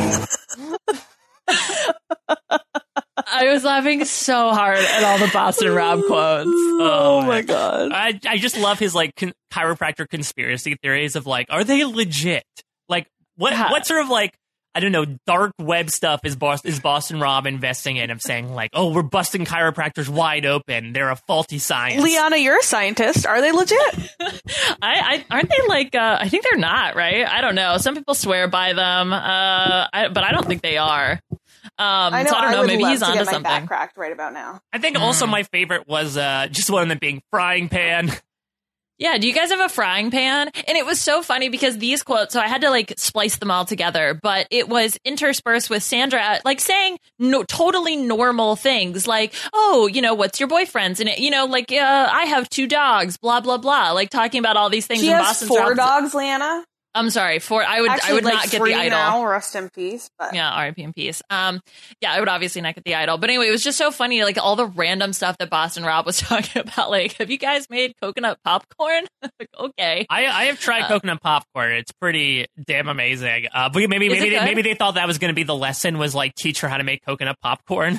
legit? I was laughing so hard at all the Boston Rob quotes. Oh, my God. I I just love his like con- chiropractor conspiracy theories of like, are they legit? Like, what Yeah. what sort of like I don't know dark web stuff is Boston is Boston Rob investing in? Of saying like, oh, we're busting chiropractors wide open. They're a faulty science. Liana, you're a scientist. Are they legit? I, I aren't they like? Uh, I think they're not, right? I don't know. Some people swear by them, uh, I, but I don't think they are. I know. so I don't I know. would Maybe love he's to onto get my something. back cracked right about now. I think also my favorite was uh, just one of them being frying pan. Yeah, do you guys have a frying pan? And it was so funny because these quotes, so I had to like splice them all together, but it was interspersed with Sandra like saying no, totally normal things like, oh, you know, what's your boyfriend's? And, it, you know, like, uh, I have two dogs, blah, blah, blah. Like talking about all these things. She in has Boston four Rob- dogs, Lana. I'm sorry, for I would Actually, I would like not get three the idol. now, rest in peace. But Yeah, R I P in peace. Um, yeah, I would obviously not get the idol. But anyway, it was just so funny, like all the random stuff that Boston Rob was talking about. Like, have you guys made coconut popcorn? Like, okay. I, I have tried Uh, coconut popcorn. It's pretty damn amazing. Uh, but maybe Is maybe it they, good? maybe they thought that was going to be the lesson was like teach her how to make coconut popcorn.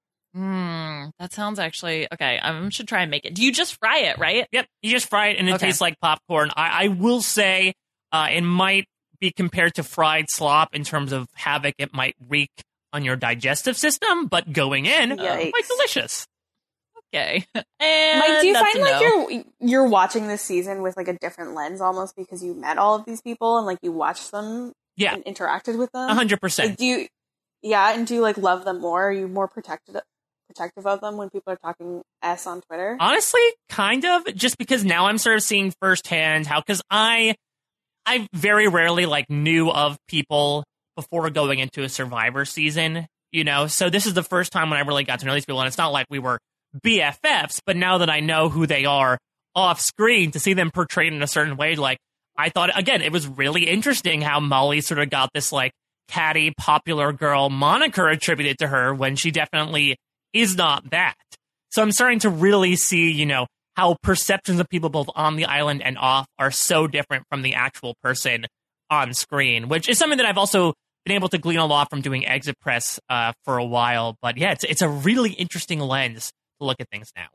Hmm, that sounds actually okay. I should try and make it. Do you just fry it, right? Yep, you just fry it and it Okay. tastes like popcorn. I, I will say uh, it might be compared to fried slop in terms of havoc it might wreak on your digestive system, but going in, uh, Yikes. quite delicious. Okay. And Mike, do you that's find a like no. you're you're watching this season with like a different lens almost because you met all of these people and like you watched them Yeah, and interacted with them? a hundred Like, percent. do you? Yeah, and do you like love them more? Are you more protected protective of them when people are talking s on Twitter? Honestly, kind of, just because now I'm sort of seeing firsthand how, because I, I very rarely like knew of people before going into a Survivor season, you know. So this is the first time when I really got to know these people, and it's not like we were B F Fs, but now that I know who they are off screen, to see them portrayed in a certain way, like I thought again, it was really interesting how Molly sort of got this like catty, popular girl moniker attributed to her when she definitely is not that. So I'm starting to really see, you know, how perceptions of people both on the island and off are so different from the actual person on screen, which is something that I've also been able to glean a lot from doing Exit Press uh, for a while. But yeah, it's it's a really interesting lens to look at things now.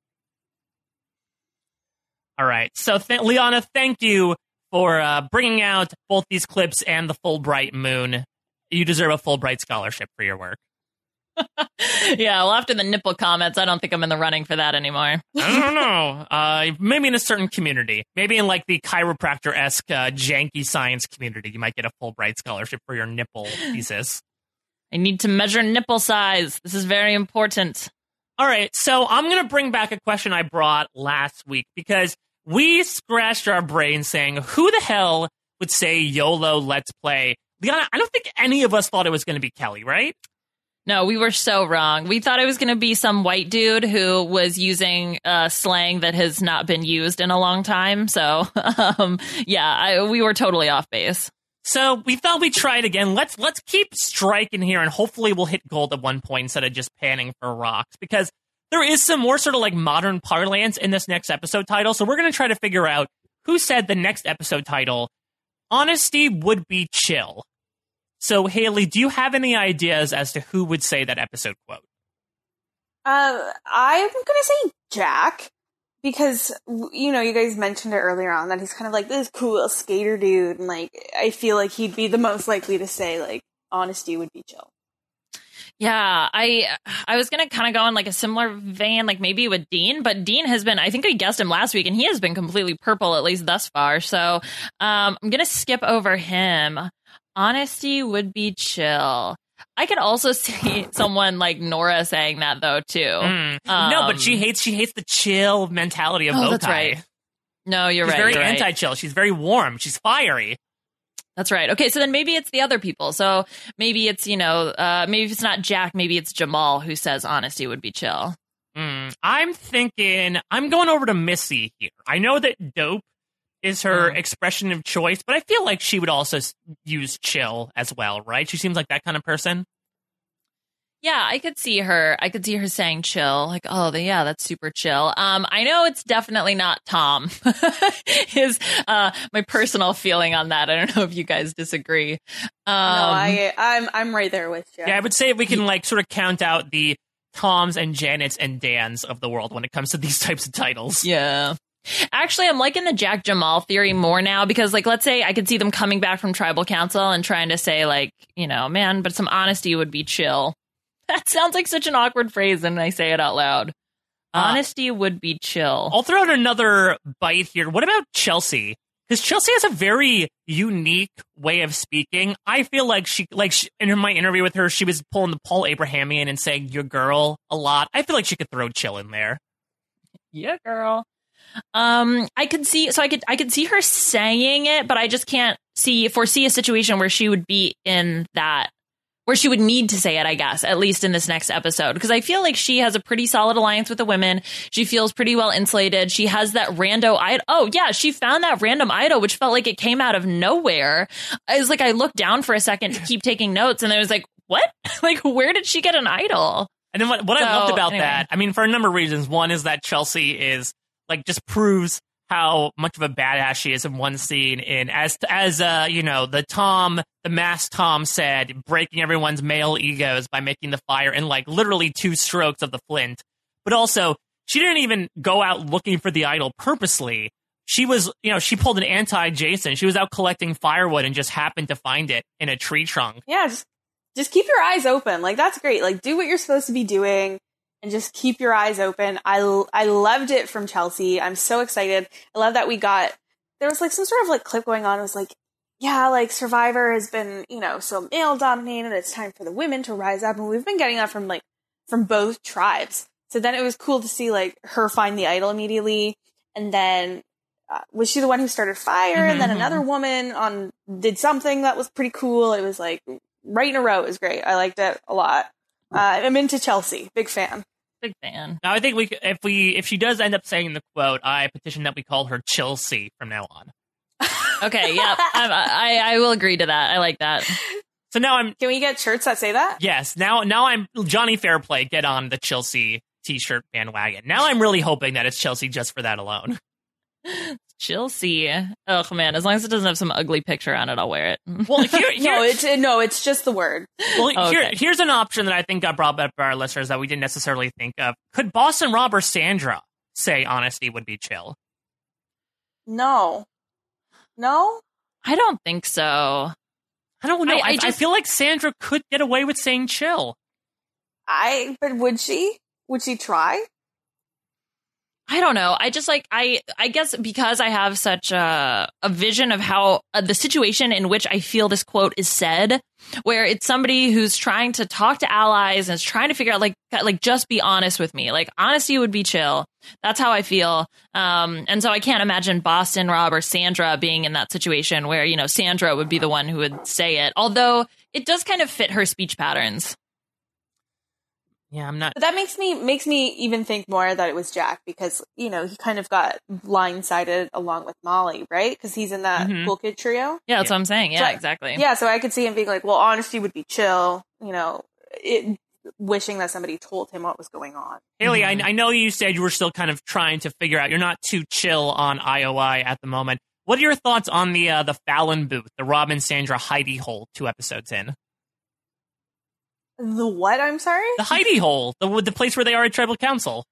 All right. So, th- Liana, thank you for uh, bringing out both these clips and the Fulbright Moon. You deserve a Fulbright scholarship for your work. Yeah, well, after the nipple comments, I don't think I'm in the running for that anymore. I don't know. Uh, maybe in a certain community. Maybe in like the chiropractor-esque uh, janky science community, you might get a Fulbright scholarship for your nipple thesis. I need to measure nipple size. This is very important. All right, so I'm going to bring back a question I brought last week because we scratched our brains saying, who the hell would say YOLO, let's play? Liana, I don't think any of us thought it was going to be Kelly, right? No, we were so wrong. We thought it was going to be some white dude who was using uh, slang that has not been used in a long time. So, um, yeah, I, we were totally off base. So we thought we'd try it again. Let's let's keep striking here, and hopefully we'll hit gold at one point instead of just panning for rocks, because there is some more sort of like modern parlance in this next episode title. So we're going to try to figure out who said the next episode title, Honesty Would Be Chill. So, Haley, do you have any ideas as to who would say that episode quote? Uh, I'm gonna say Jack because you know you guys mentioned it earlier on that he's kind of like this cool skater dude, and like I feel like he'd be the most likely to say like honesty would be chill. Yeah, I I was gonna kind of go in like a similar vein, like maybe with Dean, but Dean has been, I think I guessed him last week, and he has been completely purple at least thus far. So um, I'm gonna skip over him. Honesty would be chill. I could also see someone like Nora saying that though too. Mm. Um, no, but she hates she hates the chill mentality of Oh, Vokai. that's right. No, you're She's right. very you're right. anti-chill. She's very warm. She's fiery. That's right. Okay, so then maybe it's the other people. So maybe it's, you know, uh, maybe if it's not Jack, maybe it's Jamal who says honesty would be chill. Mm. I'm thinking I'm going over to Missy here. I know that dope is her Mm. expression of choice, but I feel like she would also s- use chill as well, right? She seems like that kind of person. Yeah, I could see her. I could see her saying chill. Like, oh, the, yeah, that's super chill. Um, I know it's definitely not Tom. Is uh, my personal feeling on that. I don't know if you guys disagree. Um, no, I I'm I'm right there with you. Yeah, I would say if we can like sort of count out the Toms and Janets and Dans of the world when it comes to these types of titles. Yeah. Actually, I'm liking the Jack Jamal theory more now because, like, let's say I could see them coming back from tribal council and trying to say, like, you know, man, but some honesty would be chill. That sounds like such an awkward phrase when I say it out loud. Uh, Honesty would be chill. I'll throw out another bite here. What about Chelsea? because Chelsea has a very unique way of speaking. I feel like she, like she, in my interview with her, she was pulling the Paul Abrahamian and saying "your girl" a lot. I feel like she could throw chill in there. Yeah, girl. Um, I could see, so I could, I could see her saying it, but I just can't see foresee a situation where she would be in that. Where she would need to say it, I guess, at least in this next episode. Because I feel like she has a pretty solid alliance with the women. She feels pretty well insulated. She has that rando idol. Oh, yeah, she found that random idol, which felt like it came out of nowhere. I was like, I looked down for a second to keep taking notes, and I was like, what? Like, where did she get an idol? And then what, what so, I loved about anyway. that, I mean, for a number of reasons. One is that Chelsea is, like, just proves how much of a badass she is in one scene in as as uh you know the Tom the masked Tom said, breaking everyone's male egos by making the fire in like literally two strokes of the flint. But also she didn't even go out looking for the idol purposely. She was, you know, she pulled an anti-Jason. She was out collecting firewood and just happened to find it in a tree trunk. Yeah, just just keep your eyes open. Like, that's great. Like, do what you're supposed to be doing. And just keep your eyes open. I, I loved it from Chelsea. I'm so excited. I love that we got, there was like some sort of like clip going on. It was like, yeah, like Survivor has been, you know, so male dominated. It's time for the women to rise up. And we've been getting that from like, from both tribes. So then it was cool to see like her find the idol immediately. And then, uh, was she the one who started fire? Mm-hmm. And then another woman on, did something that was pretty cool. It was like right in a row. It was great. I liked it a lot. Uh, I'm into Chelsea. Big fan. Big fan. Now I think we, if we, if she does end up saying the quote, I petition that we call her Chelsea from now on. Okay, yeah, I, I I will agree to that. I like that. So now I'm. Can we get shirts that say that? Yes. Now, now I'm Johnny Fairplay. Get on the Chelsea t-shirt bandwagon. Now I'm really hoping that it's Chelsea just for that alone. Chelsea. Oh man, as long as it doesn't have some ugly picture on it, I'll wear it. Well, here, here, No, it's no, it's just the word. Well, Oh, here, okay. here's an option that I think got brought up by our listeners that we didn't necessarily think of. Could Boston Rob or Sandra say honesty would be chill? No, no. I don't think so. I don't know. I- I, I I just- feel like Sandra could get away with saying chill. I. But would she? Would she try? I don't know. I just like I I guess because I have such a a vision of how uh, the situation in which I feel this quote is said, where it's somebody who's trying to talk to allies and is trying to figure out like like just be honest with me. Like honesty would be chill. That's how I feel. Um, and so I can't imagine Boston Rob or Sandra being in that situation where, you know, Sandra would be the one who would say it. Although it does kind of fit her speech patterns. Yeah, I'm not. But that makes me makes me even think more that it was Jack because you know he kind of got blindsided along with Molly, right? Because he's in that Mhm. cool kid trio. Yeah, that's what I'm saying. Yeah, So I- exactly. Yeah, so I could see him being like, "Well, honesty would be chill," you know, it, wishing that somebody told him what was going on. Haley, I, I know you said you were still kind of trying to figure out. You're not too chill on I O I at the moment. What are your thoughts on the uh, the Fallon booth, the Robin Sandra hidey hole, two episodes in? The what? I'm sorry. The hidey hole, the the place where they are at Tribal Council.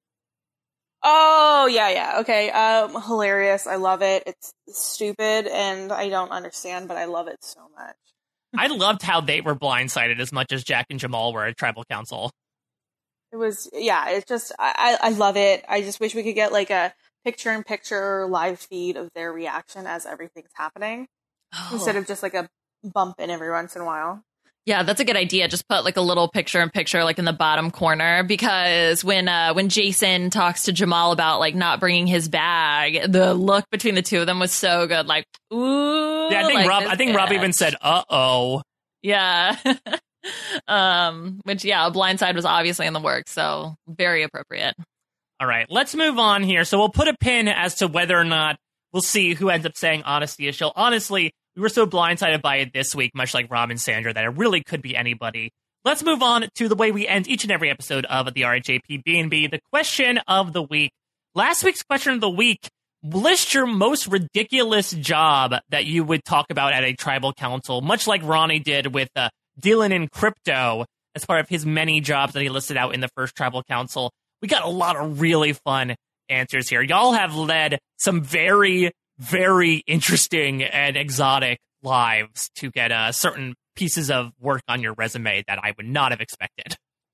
Oh yeah, yeah. Okay. Um, hilarious. I love it. It's stupid and I don't understand, but I love it so much. I loved how they were blindsided as much as Jack and Jamal were at Tribal Council. It was, yeah, it's just, I, I I love it. I just wish we could get like a picture in picture live feed of their reaction as everything's happening Oh. instead of just like a bump in every once in a while. Yeah, that's a good idea. Just put like a little picture in picture like in the bottom corner because when uh when Jason talks to Jamal about like not bringing his bag, the look between the two of them was so good. Like, ooh. Yeah, I think like Rob. this I think Rob bitch. even said, "Uh oh." Yeah. um, which yeah, a blindside was obviously in the works, so very appropriate. All right, let's move on here. So we'll put a pin as to whether or not we'll see who ends up saying honesty is chill. Honestly, we were so blindsided by it this week, much like Rob and Sandra, that it really could be anybody. Let's move on to the way we end each and every episode of the R H A P B and B, the question of the week. Last week's question of the week, list your most ridiculous job that you would talk about at a tribal council, much like Ronnie did with uh, Dylan in crypto as part of his many jobs that he listed out in the first tribal council. We got a lot of really fun answers here. Y'all have led some very, very interesting and exotic lives to get uh, certain pieces of work on your resume that I would not have expected.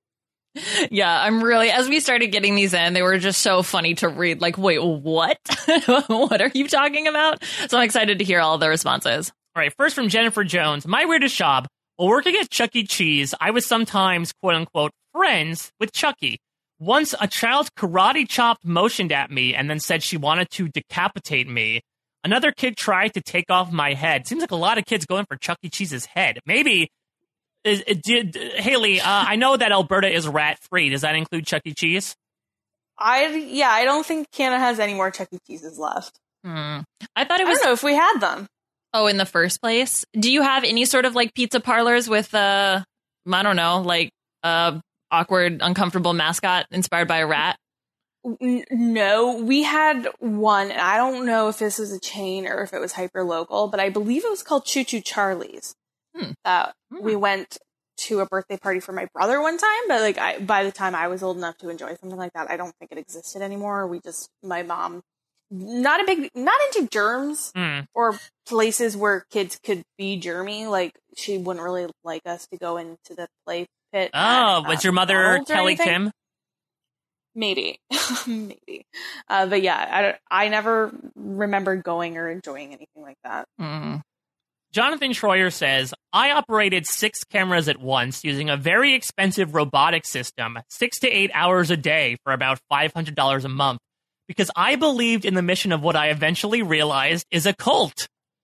Yeah, I'm really, as we started getting these in, they were just so funny to read. Like, wait, what? What are you talking about? So I'm excited to hear all the responses. All right, first from Jennifer Jones. My weirdest job. While working at Chuck E. Cheese, I was sometimes, quote unquote, friends with Chucky. Once a child karate chopped motioned at me and then said she wanted to decapitate me. Another kid tried to take off my head. Seems like a lot of kids going for Chuck E. Cheese's head. Maybe, is, did, Haley, uh, I know that Alberta is rat-free. Does that include Chuck E. Cheese? I, yeah, I don't think Canada has any more Chuck E. Cheeses left. Hmm. I thought it was... I don't know if we had them. Oh, in the first place? Do you have any sort of, like, pizza parlors with, uh, I don't know, like, uh, awkward, uncomfortable mascot inspired by a rat? N- no, we had one, and I don't know if this was a chain or if it was hyper local, but I believe it was called Choo Choo Charlie's. Hmm. Uh, hmm. We went to a birthday party for my brother one time, but like I, by the time I was old enough to enjoy something like that, I don't think it existed anymore. We just, my mom, not a big, not into germs mm. or places where kids could be germy. Like she wouldn't really like us to go into the play pit. Oh, at, was uh, your mother Kelly Kim? Maybe, maybe. Uh, but yeah, I, I never remember going or enjoying anything like that. Mm. Jonathan Schroyer says, I operated six cameras at once using a very expensive robotic system, six to eight hours a day for about five hundred dollars a month, because I believed in the mission of what I eventually realized is a cult.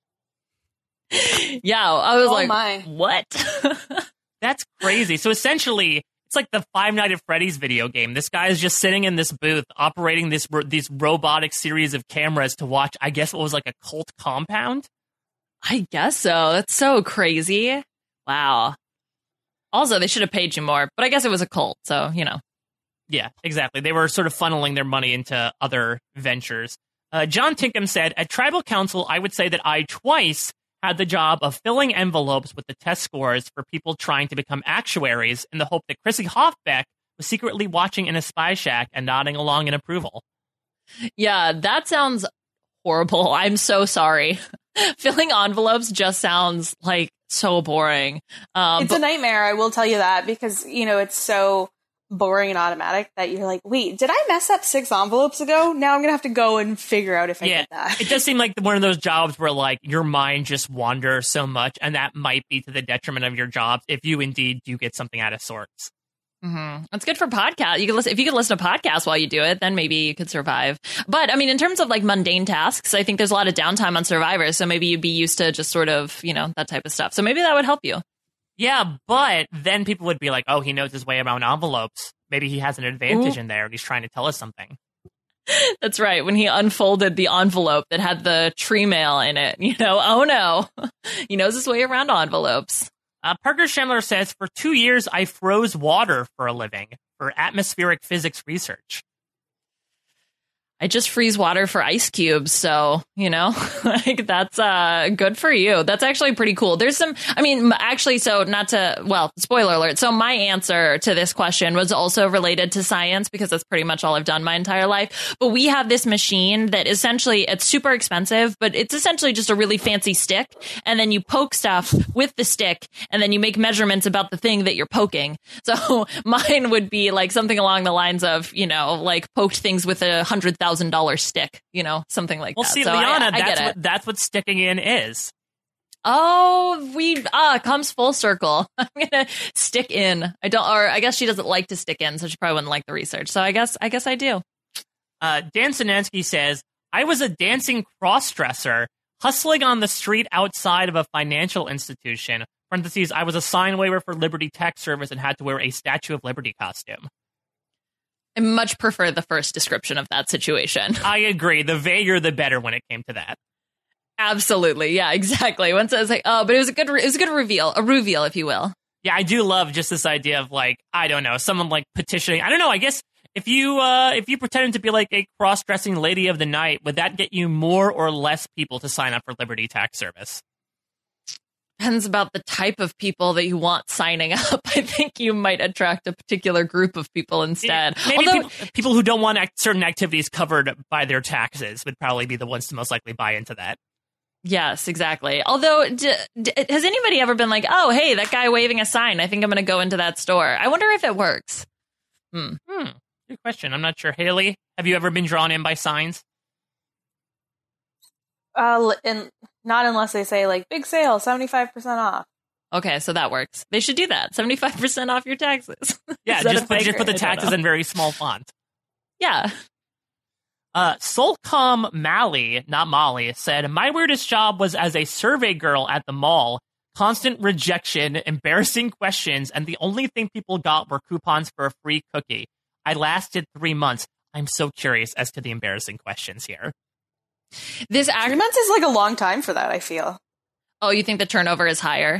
Yeah, I was oh like, my. What? That's crazy. So essentially, it's like the Five Nights at Freddy's video game. This guy is just sitting in this booth operating this these robotic series of cameras to watch, I guess, what was like a cult compound? I guess so. That's so crazy. Wow. Also, they should have paid you more, but I guess it was a cult, so, you know. Yeah, exactly. They were sort of funneling their money into other ventures. Uh, John Tinkham said, at Tribal Council, I would say that I twice had the job of filling envelopes with the test scores for people trying to become actuaries in the hope that Chrissy Hoffbeck was secretly watching in a spy shack and nodding along in approval. Yeah, that sounds horrible. I'm so sorry. Filling envelopes just sounds like so boring. Um, it's but- a nightmare, I will tell you that, because, you know, it's so boring and automatic that you're like, wait, did I mess up six envelopes ago? Now I'm going to have to go and figure out if I yeah, did that. It does seem like one of those jobs where, like, your mind just wanders so much, and that might be to the detriment of your jobs if you indeed do get something out of sorts. Mm-hmm. It's good for podcast. You can listen if you could listen to podcasts while you do it, then maybe you could survive. But I mean, in terms of like mundane tasks, I think there's a lot of downtime on Survivor, so maybe you'd be used to just sort of, you know, that type of stuff. So maybe that would help you. Yeah, but then people would be like, "Oh, he knows his way around envelopes. Maybe he has an advantage Ooh. in there, and he's trying to tell us something." That's right. When he unfolded the envelope that had the tree mail in it, you know, oh no, he knows his way around envelopes. Uh, Parker Schemler says, for two years, I froze water for a living for atmospheric physics research. I just freeze water for ice cubes. So, you know, like that's uh, good for you. That's actually pretty cool. There's some, I mean, actually, so not to, well, spoiler alert. So my answer to this question was also related to science because that's pretty much all I've done my entire life. But we have this machine that essentially, it's super expensive, but it's essentially just a really fancy stick. And then you poke stuff with the stick and then you make measurements about the thing that you're poking. So mine would be like something along the lines of, you know, like poked things with a hundred thousand thousand dollar stick, you know, something like well, that. See, so Liana, I, I that's get what it. that's what sticking in is. Oh, we ah it comes full circle. I'm gonna stick in. I don't, or I guess she doesn't like to stick in, so she probably wouldn't like the research. So I guess I guess I do. Uh, Dan Sinensky says, I was a dancing cross-dresser hustling on the street outside of a financial institution. Parentheses, I was a sign waiver for Liberty Tech Service and had to wear a Statue of Liberty costume. I much prefer the first description of that situation. I agree. The vaguer, the better when it came to that. Absolutely. Yeah, exactly. Once I was like, oh, but it was a good, re- it was a good reveal, a reveal, if you will. Yeah, I do love just this idea of like, I don't know, someone like petitioning. I don't know. I guess if you, uh, if you pretended to be like a cross-dressing lady of the night, would that get you more or less people to sign up for Liberty Tax Service? Depends about the type of people that you want signing up. I think you might attract a particular group of people instead. Maybe Although, people, people who don't want act- certain activities covered by their taxes would probably be the ones to most likely buy into that. Yes, exactly. Although, d- d- has anybody ever been like, oh, hey, that guy waving a sign, I think I'm going to go into that store. I wonder if it works. Hmm. Hmm. Good question. I'm not sure. Haley, have you ever been drawn in by signs? Uh, and not unless they say like big sale, seventy-five percent off. Okay, so that works. They should do that. seventy-five percent off your taxes. Yeah, Is that just a put, fake just put the rate? I don't taxes know. in very small font. Yeah. Uh, Solcom Mally, not Molly, said, my weirdest job was as a survey girl at the mall. Constant rejection, embarrassing questions, and the only thing people got were coupons for a free cookie. I lasted three months. I'm so curious as to the embarrassing questions here. This act- Three months is like a long time for that, I feel. Oh, you think the turnover is higher?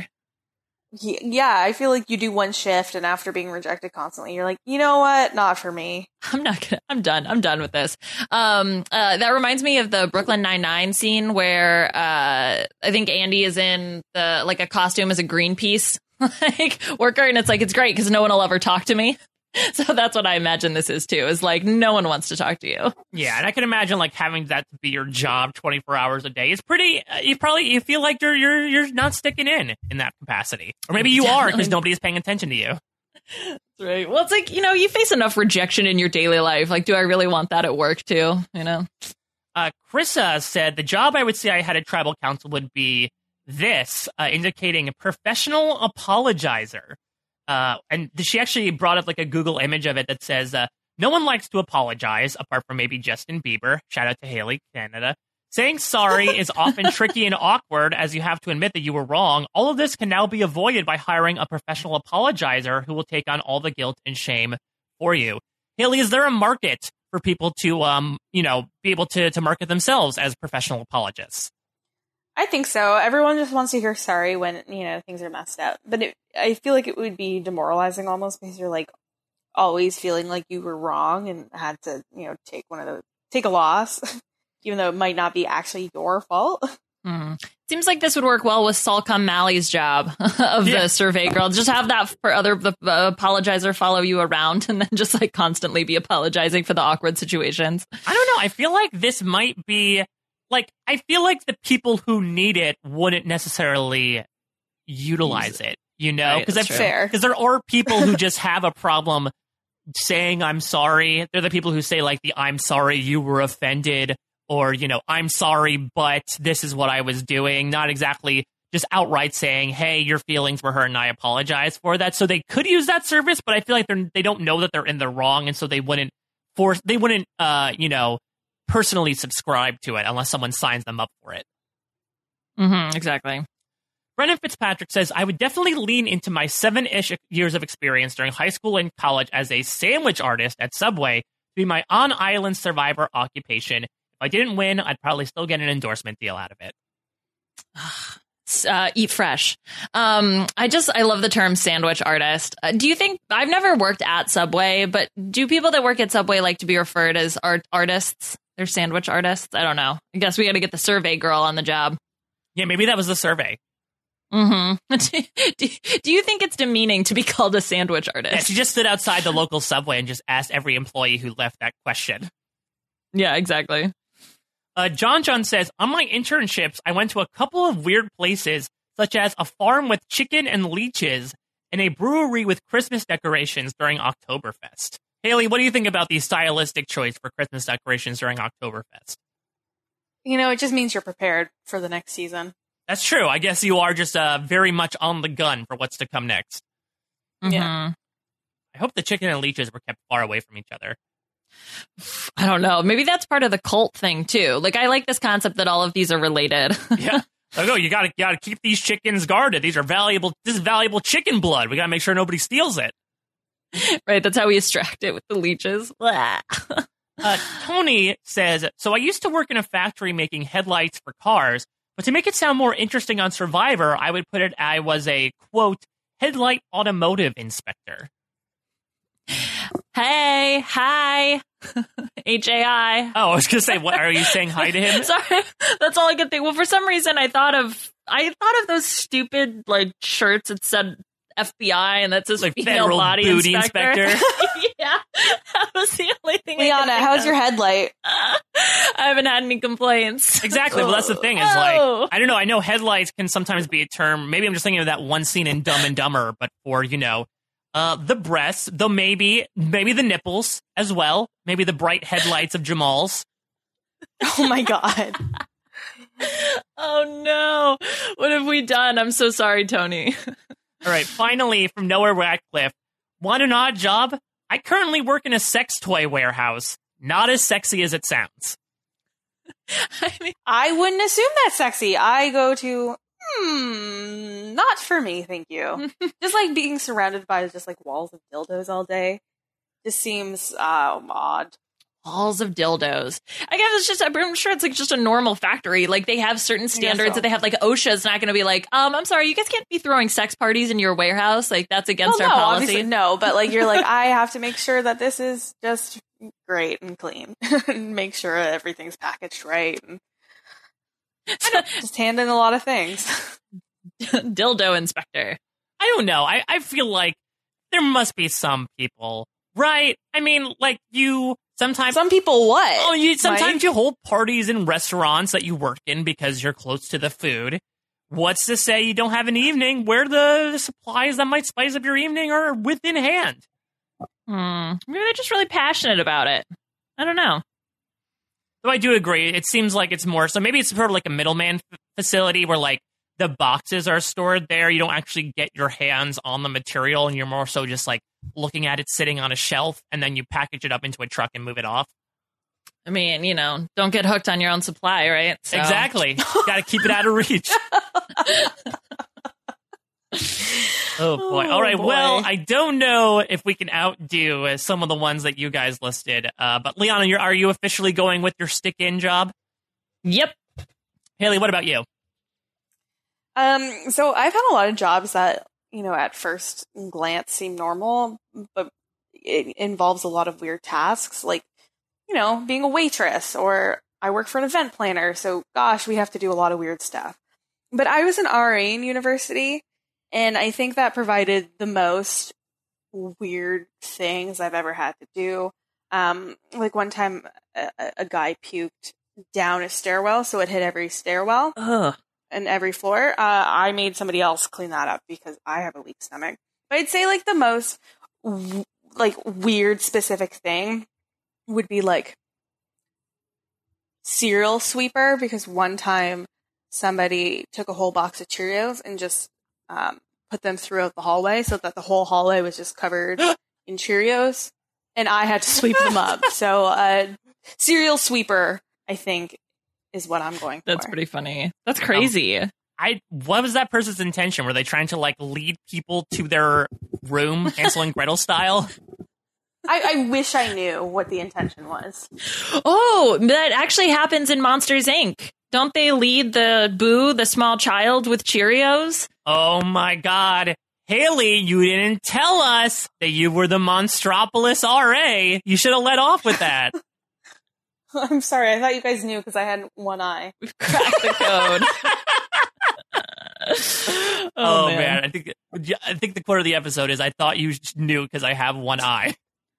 Ye- Yeah, I feel like you do one shift and after being rejected constantly, you're like, you know what? Not for me. I'm not gonna. I'm done. I'm done with this. Um, uh, that reminds me of the Brooklyn Nine-Nine scene where uh, I think Andy is in the like a costume as a Greenpeace like worker, and it's like it's great because no one will ever talk to me. So that's what I imagine this is too. Is like no one wants to talk to you. Yeah, and I can imagine like having that to be your job twenty-four hours a day. It's pretty. Uh, you probably you feel like you're you're you're not sticking in in that capacity, or maybe you are because nobody is paying attention to you. That's right. Well, it's like you know you face enough rejection in your daily life. Like, do I really want that at work too? You know. Uh, Chrissa said the job I would say I had at tribal council would be this, uh, indicating a professional apologizer. Uh, and she actually brought up like a Google image of it that says, uh, no one likes to apologize, apart from maybe Justin Bieber. Shout out to Haley, Canada. Saying sorry is often tricky and awkward as you have to admit that you were wrong. All of this can now be avoided by hiring a professional apologizer who will take on all the guilt and shame for you. Haley, is there a market for people to, um, you know, be able to, to market themselves as professional apologists? I think so. Everyone just wants to hear sorry when, you know, things are messed up. But it, I feel like it would be demoralizing almost because you're like always feeling like you were wrong and had to, you know, take one of those, take a loss, even though it might not be actually your fault. Mm. Seems like this would work well with Solcom Mally's job of Yeah. the survey girl. Just have that for other the uh, apologizer follow you around and then just like constantly be apologizing for the awkward situations. I don't know. I feel like this might be like, I feel like the people who need it wouldn't necessarily utilize it, you know? Right, Because that's true. Fair. Because there are people who just have a problem saying I'm sorry. They're the people who say like the I'm sorry you were offended, or, you know, I'm sorry, but this is what I was doing. Not exactly just outright saying, hey, your feelings were hurt and I apologize for that. So they could use that service, but I feel like they're, they don't know that they're in the wrong. And so they wouldn't force, they wouldn't, uh, you know, personally subscribe to it unless someone signs them up for it. Mm-hmm, exactly. Brennan Fitzpatrick says, I would definitely lean into my seven-ish years of experience during high school and college as a sandwich artist at Subway to be my on-island survivor occupation. If I didn't win, I'd probably still get an endorsement deal out of it. Uh, eat fresh. Um, I just, I love the term sandwich artist. Uh, do you think, I've never worked at Subway, but do people that work at Subway like to be referred as art artists? They're sandwich artists? I don't know. I guess we got to get the survey girl on the job. Yeah, maybe that was the survey. Mm-hmm. do, do you think it's demeaning to be called a sandwich Yeah, artist? she just stood outside the local Subway and just asked every employee who left that question. Yeah, exactly. Uh, John John says, on my internships, I went to a couple of weird places, such as a farm with chicken and leeches and a brewery with Christmas decorations during Oktoberfest. Haley, what do you think about the stylistic choice for Christmas decorations during Oktoberfest? You know, it just means you're prepared for the next season. That's true. I guess you are just uh, very much on the gun for what's to come next. Yeah. I hope the chicken and leeches were kept far away from each other. I don't know. Maybe that's part of the cult thing too. Like, I like this concept that all of these are related. Yeah. Like, oh, you gotta, you gotta keep these chickens guarded. These are valuable. This is valuable chicken blood. We gotta make sure nobody steals it. Right. That's how we extract it with the leeches. Blah. Uh, Tony says, so I used to work in a factory making headlights for cars, but to make it sound more interesting on Survivor, I would put it I was a, quote, headlight automotive inspector. Hey, hi, H A I. Oh, I was going to say, what are you saying hi to him? Sorry, that's all I could think. Well, for some reason, I thought of I thought of those stupid like shirts that said F B I and that says Like female federal body booty inspector. inspector. Yeah, that was the only thing. I could Liana, think how's of. your headlight? I haven't had any complaints. Exactly. Well, that's the thing is Oh. like, I don't know. I know headlights can sometimes be a term. Maybe I'm just thinking of that one scene in Dumb and Dumber, but for, you know, uh, the breasts, though maybe maybe the nipples as well, maybe the bright headlights of Jamal's. Oh my god. Oh no. What have we done? I'm so sorry, Tony. All right, finally, from Noah Radcliffe. Want an odd job? I currently work in a sex toy warehouse. Not as sexy as it sounds. I mean, I wouldn't assume that's sexy. I go to, hmm, not for me, thank you. Just like being surrounded by just like walls of dildos all day just seems uh, odd. Walls of dildos. I guess it's just, I'm sure it's like just a normal factory. Like they have certain standards so. that they have, like OSHA's not going to be like, um, I'm sorry, you guys can't be throwing sex parties in your warehouse. Like that's against well, our no, policy. Obviously, no, but like you're like, I have to make sure that this is just great and clean and make sure everything's packaged right. And I don't, just hand in a lot of things. Dildo inspector. I don't know. I, I feel like there must be some people, right? I mean, like you sometimes. Some people what? Oh, you sometimes Mike? you hold parties in restaurants that you work in because you're close to the food. What's to say you don't have an evening where the supplies that might spice up your evening are within hand? Hmm. Maybe they're just really passionate about it. I don't know. So I do agree. It seems like it's more so. Maybe it's sort of like a middleman f- facility where like the boxes are stored there. You don't actually get your hands on the material, and you're more so just like looking at it sitting on a shelf, and then you package it up into a truck and move it off. I mean, you know, don't get hooked on your own supply, right? So. Exactly. Got to keep it out of reach. Oh, boy. Oh, All right. boy. Well, I don't know if we can outdo uh, some of the ones that you guys listed. Uh, but, Liana, you're, are you officially going with your stick-in job? Yep. Haley, what about you? Um, so I've had a lot of jobs that, you know, at first glance seem normal, but it involves a lot of weird tasks, like, you know, being a waitress, or I work for an event planner, so gosh, we have to do a lot of weird stuff. But I was an R A in university, and I think that provided the most weird things I've ever had to do. Um, like one time, a, a guy puked down a stairwell, so it hit every stairwell. Ugh. And every floor. Uh, I made somebody else clean that up because I have a weak stomach. But I'd say like the most w- like weird specific thing would be like cereal sweeper, because one time somebody took a whole box of Cheerios and just um, put them throughout the hallway so that the whole hallway was just covered in Cheerios, and I had to sweep them up. So uh, cereal sweeper, I think, is what I'm going for. That's pretty funny. That's crazy. Um, I what was that person's intention? Were they trying to like lead people to their room, Hansel and Gretel style? I, I wish I knew what the intention was. Oh, that actually happens in Monsters, Incorporated. Don't they lead the Boo, the small child, with Cheerios? Oh my God. Haley, you didn't tell us that you were the Monstropolis R A. You should have let off with that. I'm sorry. I thought you guys knew because I had one eye. We've cracked the code. oh, oh man. man. I think I think the quote of the episode is I thought you knew because I have one eye.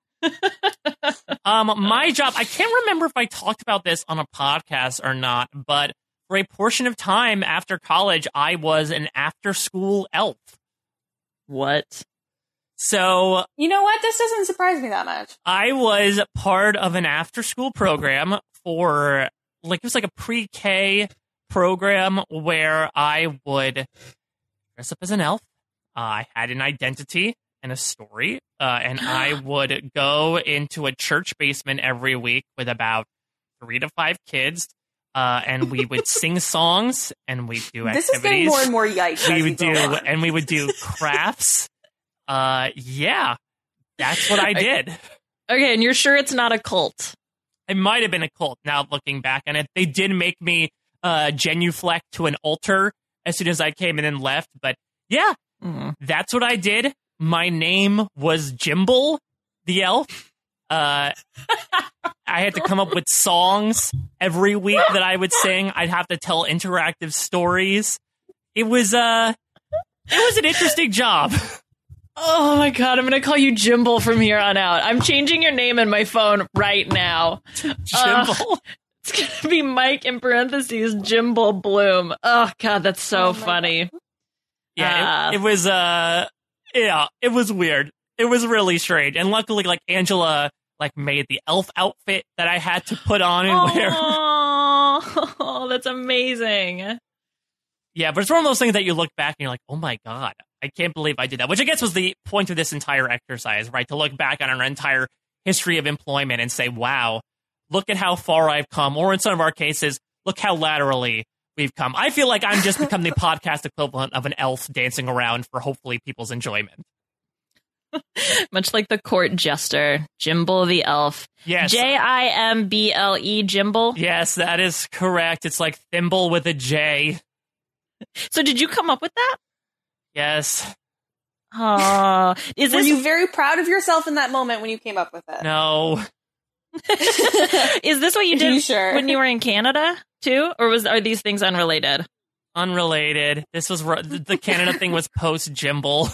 um, my job, I can't remember if I talked about this on a podcast or not, but for a portion of time after college, I was an after-school elf. What? So, you know what? This doesn't surprise me that much. I was part of an after-school program for, like, it was like a pre-K program where I would dress up as an elf. Uh, I had an identity and a story, uh, and I would go into a church basement every week with about three to five kids, uh, and we would sing songs, and we'd do activities. This is getting more and more yikes. We as would do, go on. and we would do crafts. Uh, yeah, that's what I did. Okay, and you're sure it's not a cult? It might have been a cult. Now looking back on it, they did make me uh, genuflect to an altar as soon as I came in and left. But yeah, Mm. that's what I did. My name was Jimble, the elf. Uh, I had to come up with songs every week that I would sing. I'd have to tell interactive stories. It was uh, it was an interesting job. Oh my God, I'm going to call you Jimble from here on out. I'm changing your name in my phone right now. Jimble. Uh, it's going to be Mike in parentheses, Jimble Bloom. Oh God, that's so Oh my funny. Yeah, Uh, it, it was uh, yeah, it was weird. It was really strange. And luckily, like, Angela, like, made the elf outfit that I had to put on and wear. Oh, that's amazing. Yeah, but it's one of those things that you look back and you're like, oh my God, I can't believe I did that. Which I guess was the point of this entire exercise, right? To look back on our entire history of employment and say, wow, look at how far I've come. Or in some of our cases, look how laterally we've come. I feel like I'm just become the podcast equivalent of an elf dancing around for hopefully people's enjoyment. Much like the court jester, Jimble the elf. Yes. J I M B L E, Jimble. Yes, that is correct. It's like thimble with a J. So did you come up with that? Yes. Oh, is Were this you very proud of yourself in that moment when you came up with it? No. Is this what you Are did you sure? when you were in Canada too, or was are these things unrelated? Unrelated. This was the Canada thing was post Jimble.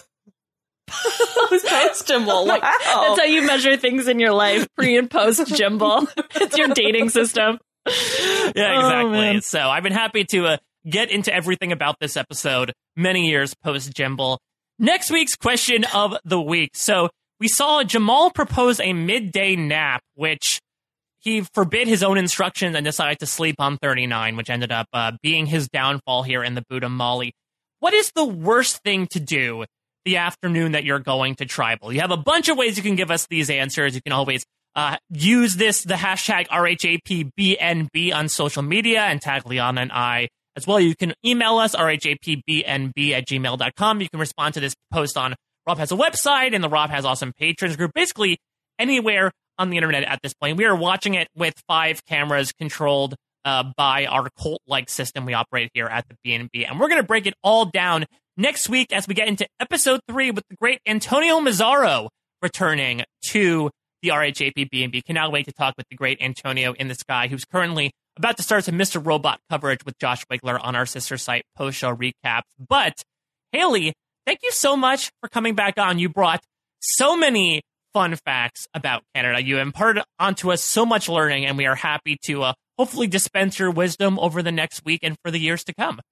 Post Jimble. Like, oh. That's how you measure things in your life, pre and post Jimble. It's your dating system. Yeah, exactly. Oh, so I've been happy to uh, get into everything about this episode many years post Jimble. Next week's question of the week. So we saw Jamal propose a midday nap, which he forbid his own instructions and decided to sleep on thirty-nine, which ended up uh, being his downfall here in the Buddha Mali. What is the worst thing to do the afternoon that you're going to Tribal? You have a bunch of ways you can give us these answers. You can always uh, use this, the hashtag R H A P B N B on social media and tag Liana and I as well. You can email us, R H A P B N B at gmail dot com. You can respond to this post on Rob Has a Website and the Rob Has Awesome Patrons group. Basically, anywhere on the internet at this point. We are watching it with five cameras controlled uh, by our cult-like system we operate here at the B N B. And we're going to break it all down next week as we get into episode three with the great Antonio Mazzaro returning to the R H A P B N B. Cannot wait to talk with the great Antonio in the Sky, who's currently about to start some Mister Robot coverage with Josh Wigler on our sister site, post-show recaps. But, Haley, thank you so much for coming back on. You brought so many fun facts about Canada. You imparted onto us so much learning, and we are happy to uh, hopefully dispense your wisdom over the next week and for the years to come.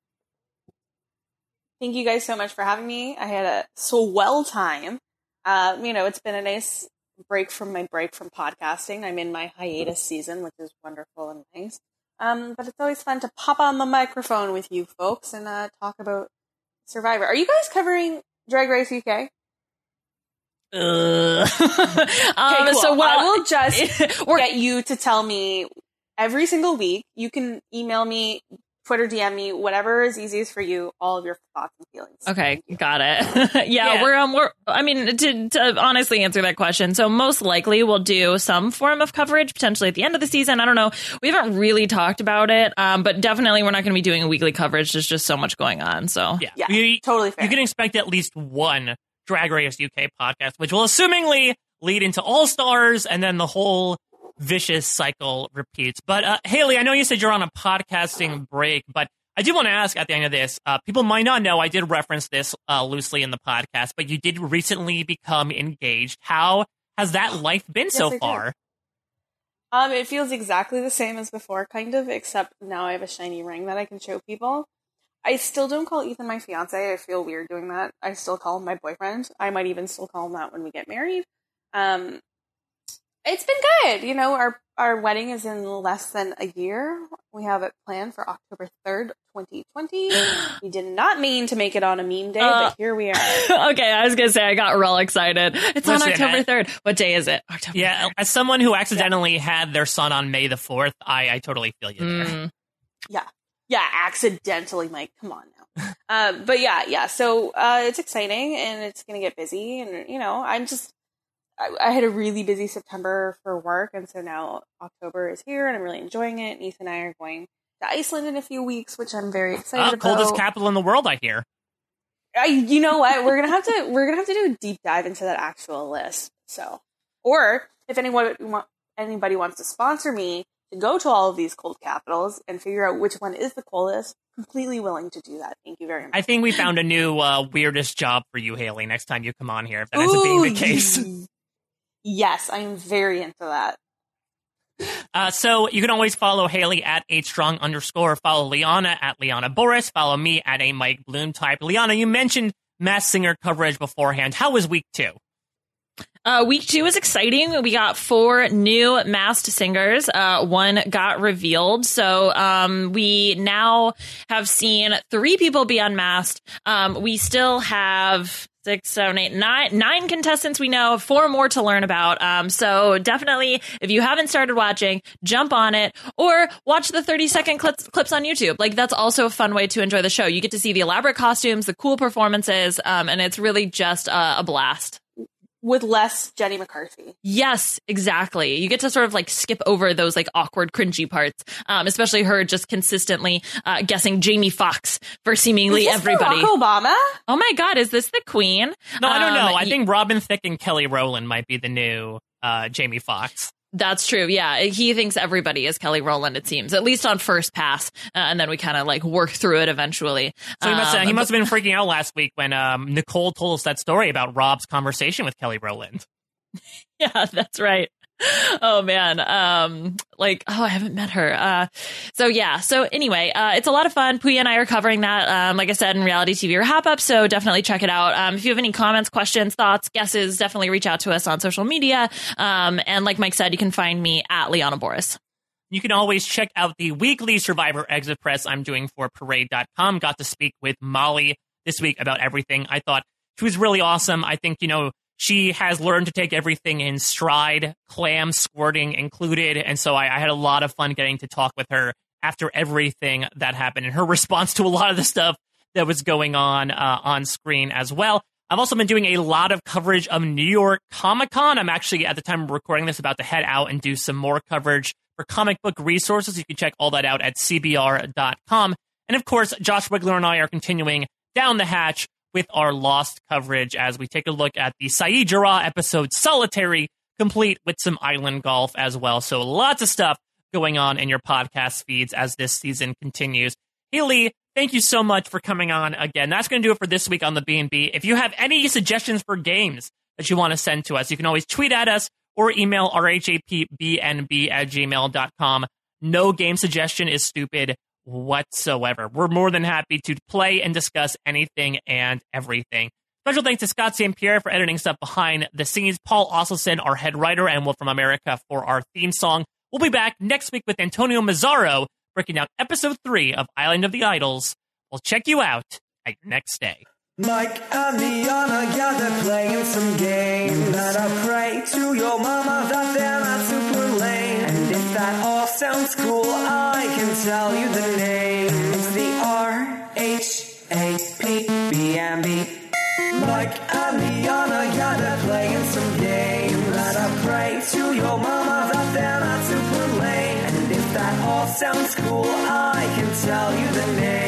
Thank you guys so much for having me. I had a swell time. Uh, you know, it's been a nice break from my break from podcasting. I'm in my hiatus season, which is wonderful and nice. Um, but it's always fun to pop on the microphone with you folks and uh, talk about Survivor. Are you guys covering Drag Race U K? Uh. Okay, um, cool. So what I will just get you to tell me every single week. You can email me, Twitter D M me, whatever is easiest for you, all of your thoughts and feelings. Okay, got it. yeah, Yeah. we're um, we're. I mean, to, to honestly answer that question, so most likely we'll do some form of coverage potentially at the end of the season. I don't know. We haven't really talked about it, um, but definitely we're not going to be doing a weekly coverage. There's just so much going on. So Yeah, Yeah, you, totally fair. You can expect at least one Drag Race U K podcast, which will assumingly lead into All Stars, and then the whole vicious cycle repeats. But uh, Haley, I know you said you're on a podcasting break, but I do want to ask at the end of this, uh, people might not know, I did reference this uh, loosely in the podcast, but you did recently become engaged. How has that life been Yes, so I did. far? Um, it feels exactly the same as before, kind of, except now I have a shiny ring that I can show people. I still don't call Ethan my fiance. I feel weird doing that. I still call him my boyfriend. I might even still call him that when we get married. Um, it's been good. You know, our our wedding is in less than a year. We have it planned for October third, twenty twenty. We did not mean to make it on a meme day, Uh, but here we are. okay, I was gonna say I got real excited. It's on Listen, October I- third. What day is it? October Yeah, third. as someone who accidentally had their son on May the fourth, I, I totally feel you there. Mm. Yeah. Yeah, accidentally, Mike. Come on now. uh, but yeah, yeah. So uh, it's exciting and it's going to get busy. And, you know, I'm just, I, I had a really busy September for work. And so now October is here and I'm really enjoying it. And Ethan and I are going to Iceland in a few weeks, which I'm very excited Uh, about. coldest capital in the world, I hear. I, you know what? We're going to have to, we're going to have to do a deep dive into that actual list. So, or if anyone, anybody wants to sponsor me to go to all of these cold capitals and figure out which one is the coldest, completely willing to do that. Thank you very much. I think we found a new uh, weirdest job for you, Haley, next time you come on here, if that ends up being the case. Ooh, yes, I am very into that. Uh, so you can always follow Haley at hstrong underscore, follow Liana at Liana Boris, follow me at a Mike Bloom type. Liana, you mentioned Masked Singer coverage beforehand. How was week two? Uh, week two is exciting. We got four new masked singers. Uh, one got revealed. So um, we now have seen three people be unmasked. Um, we still have six, seven, eight, nine, nine contestants we know, four more to learn about. Um, so definitely, if you haven't started watching, jump on it or watch the thirty second clips, clips on YouTube. Like, that's also a fun way to enjoy the show. You get to see the elaborate costumes, the cool performances, um, and it's really just uh, a blast. With less Jenny McCarthy. Yes, exactly. You get to sort of like skip over those like awkward, cringy parts, um, especially her just consistently uh, guessing Jamie Foxx for seemingly is this everybody. Barack Obama? Oh my God, is this the Queen? No, I don't know. Um, I think Robin Thicke and Kelly Rowland might be the new uh, Jamie Foxx. That's true. Yeah, he thinks everybody is Kelly Rowland, it seems, at least on first pass. Uh, and then we kind of like work through it eventually. So he must, um, he must have been freaking out last week when um, Nicole told us that story about Rob's conversation with Kelly Rowland. Yeah, that's right. Oh man. Um, like, oh, I haven't met her. Uh, so yeah. So anyway, uh, it's a lot of fun. Puya and I are covering that. Um, like I said, in Reality T V or Hop Up. So definitely check it out. Um, if you have any comments, questions, thoughts, guesses, definitely reach out to us on social media. Um, and like Mike said, you can find me at Liana Boris. You can always check out the weekly Survivor Exit Press I'm doing for Parade dot com. Got to speak with Molly this week about everything. I thought she was really awesome. I think, you know, she has learned to take everything in stride, clam squirting included. And so I, I had a lot of fun getting to talk with her after everything that happened and her response to a lot of the stuff that was going on uh, on screen as well. I've also been doing a lot of coverage of New York Comic Con. I'm actually, at the time of recording this, about to head out and do some more coverage for comic book resources. You can check all that out at C B R dot com. And of course, Josh Wigler and I are continuing down the hatch with our Lost coverage as we take a look at the Saeed Jarrah episode Solitary, complete with some island golf as well. So lots of stuff going on in your podcast feeds as this season continues. Haley, thank you so much for coming on again. That's going to do it for this week on the B and B. If you have any suggestions for games that you want to send to us, you can always tweet at us or email r h a p b n b at gmail dot com. No game suggestion is stupid whatsoever. We're more than happy to play and discuss anything and everything. Special thanks to Scott Saint Pierre for editing stuff behind the scenes, Paul Osselson, our head writer, and Will from America for our theme song. We'll be back next week with Antonio Mazzaro breaking down episode three of Island of the Idols. We'll check you out at your next stay. Mike and Liana, yeah, they're playing some games. Better pray to your mama that they're not super lame. And if that all sounds cool, I can tell you the name. It's the R H A P B and B. Mike and Liana, yeah, they're playing some games. Better pray to your mama that they're not super lame. And if that all sounds cool, I can tell you the name.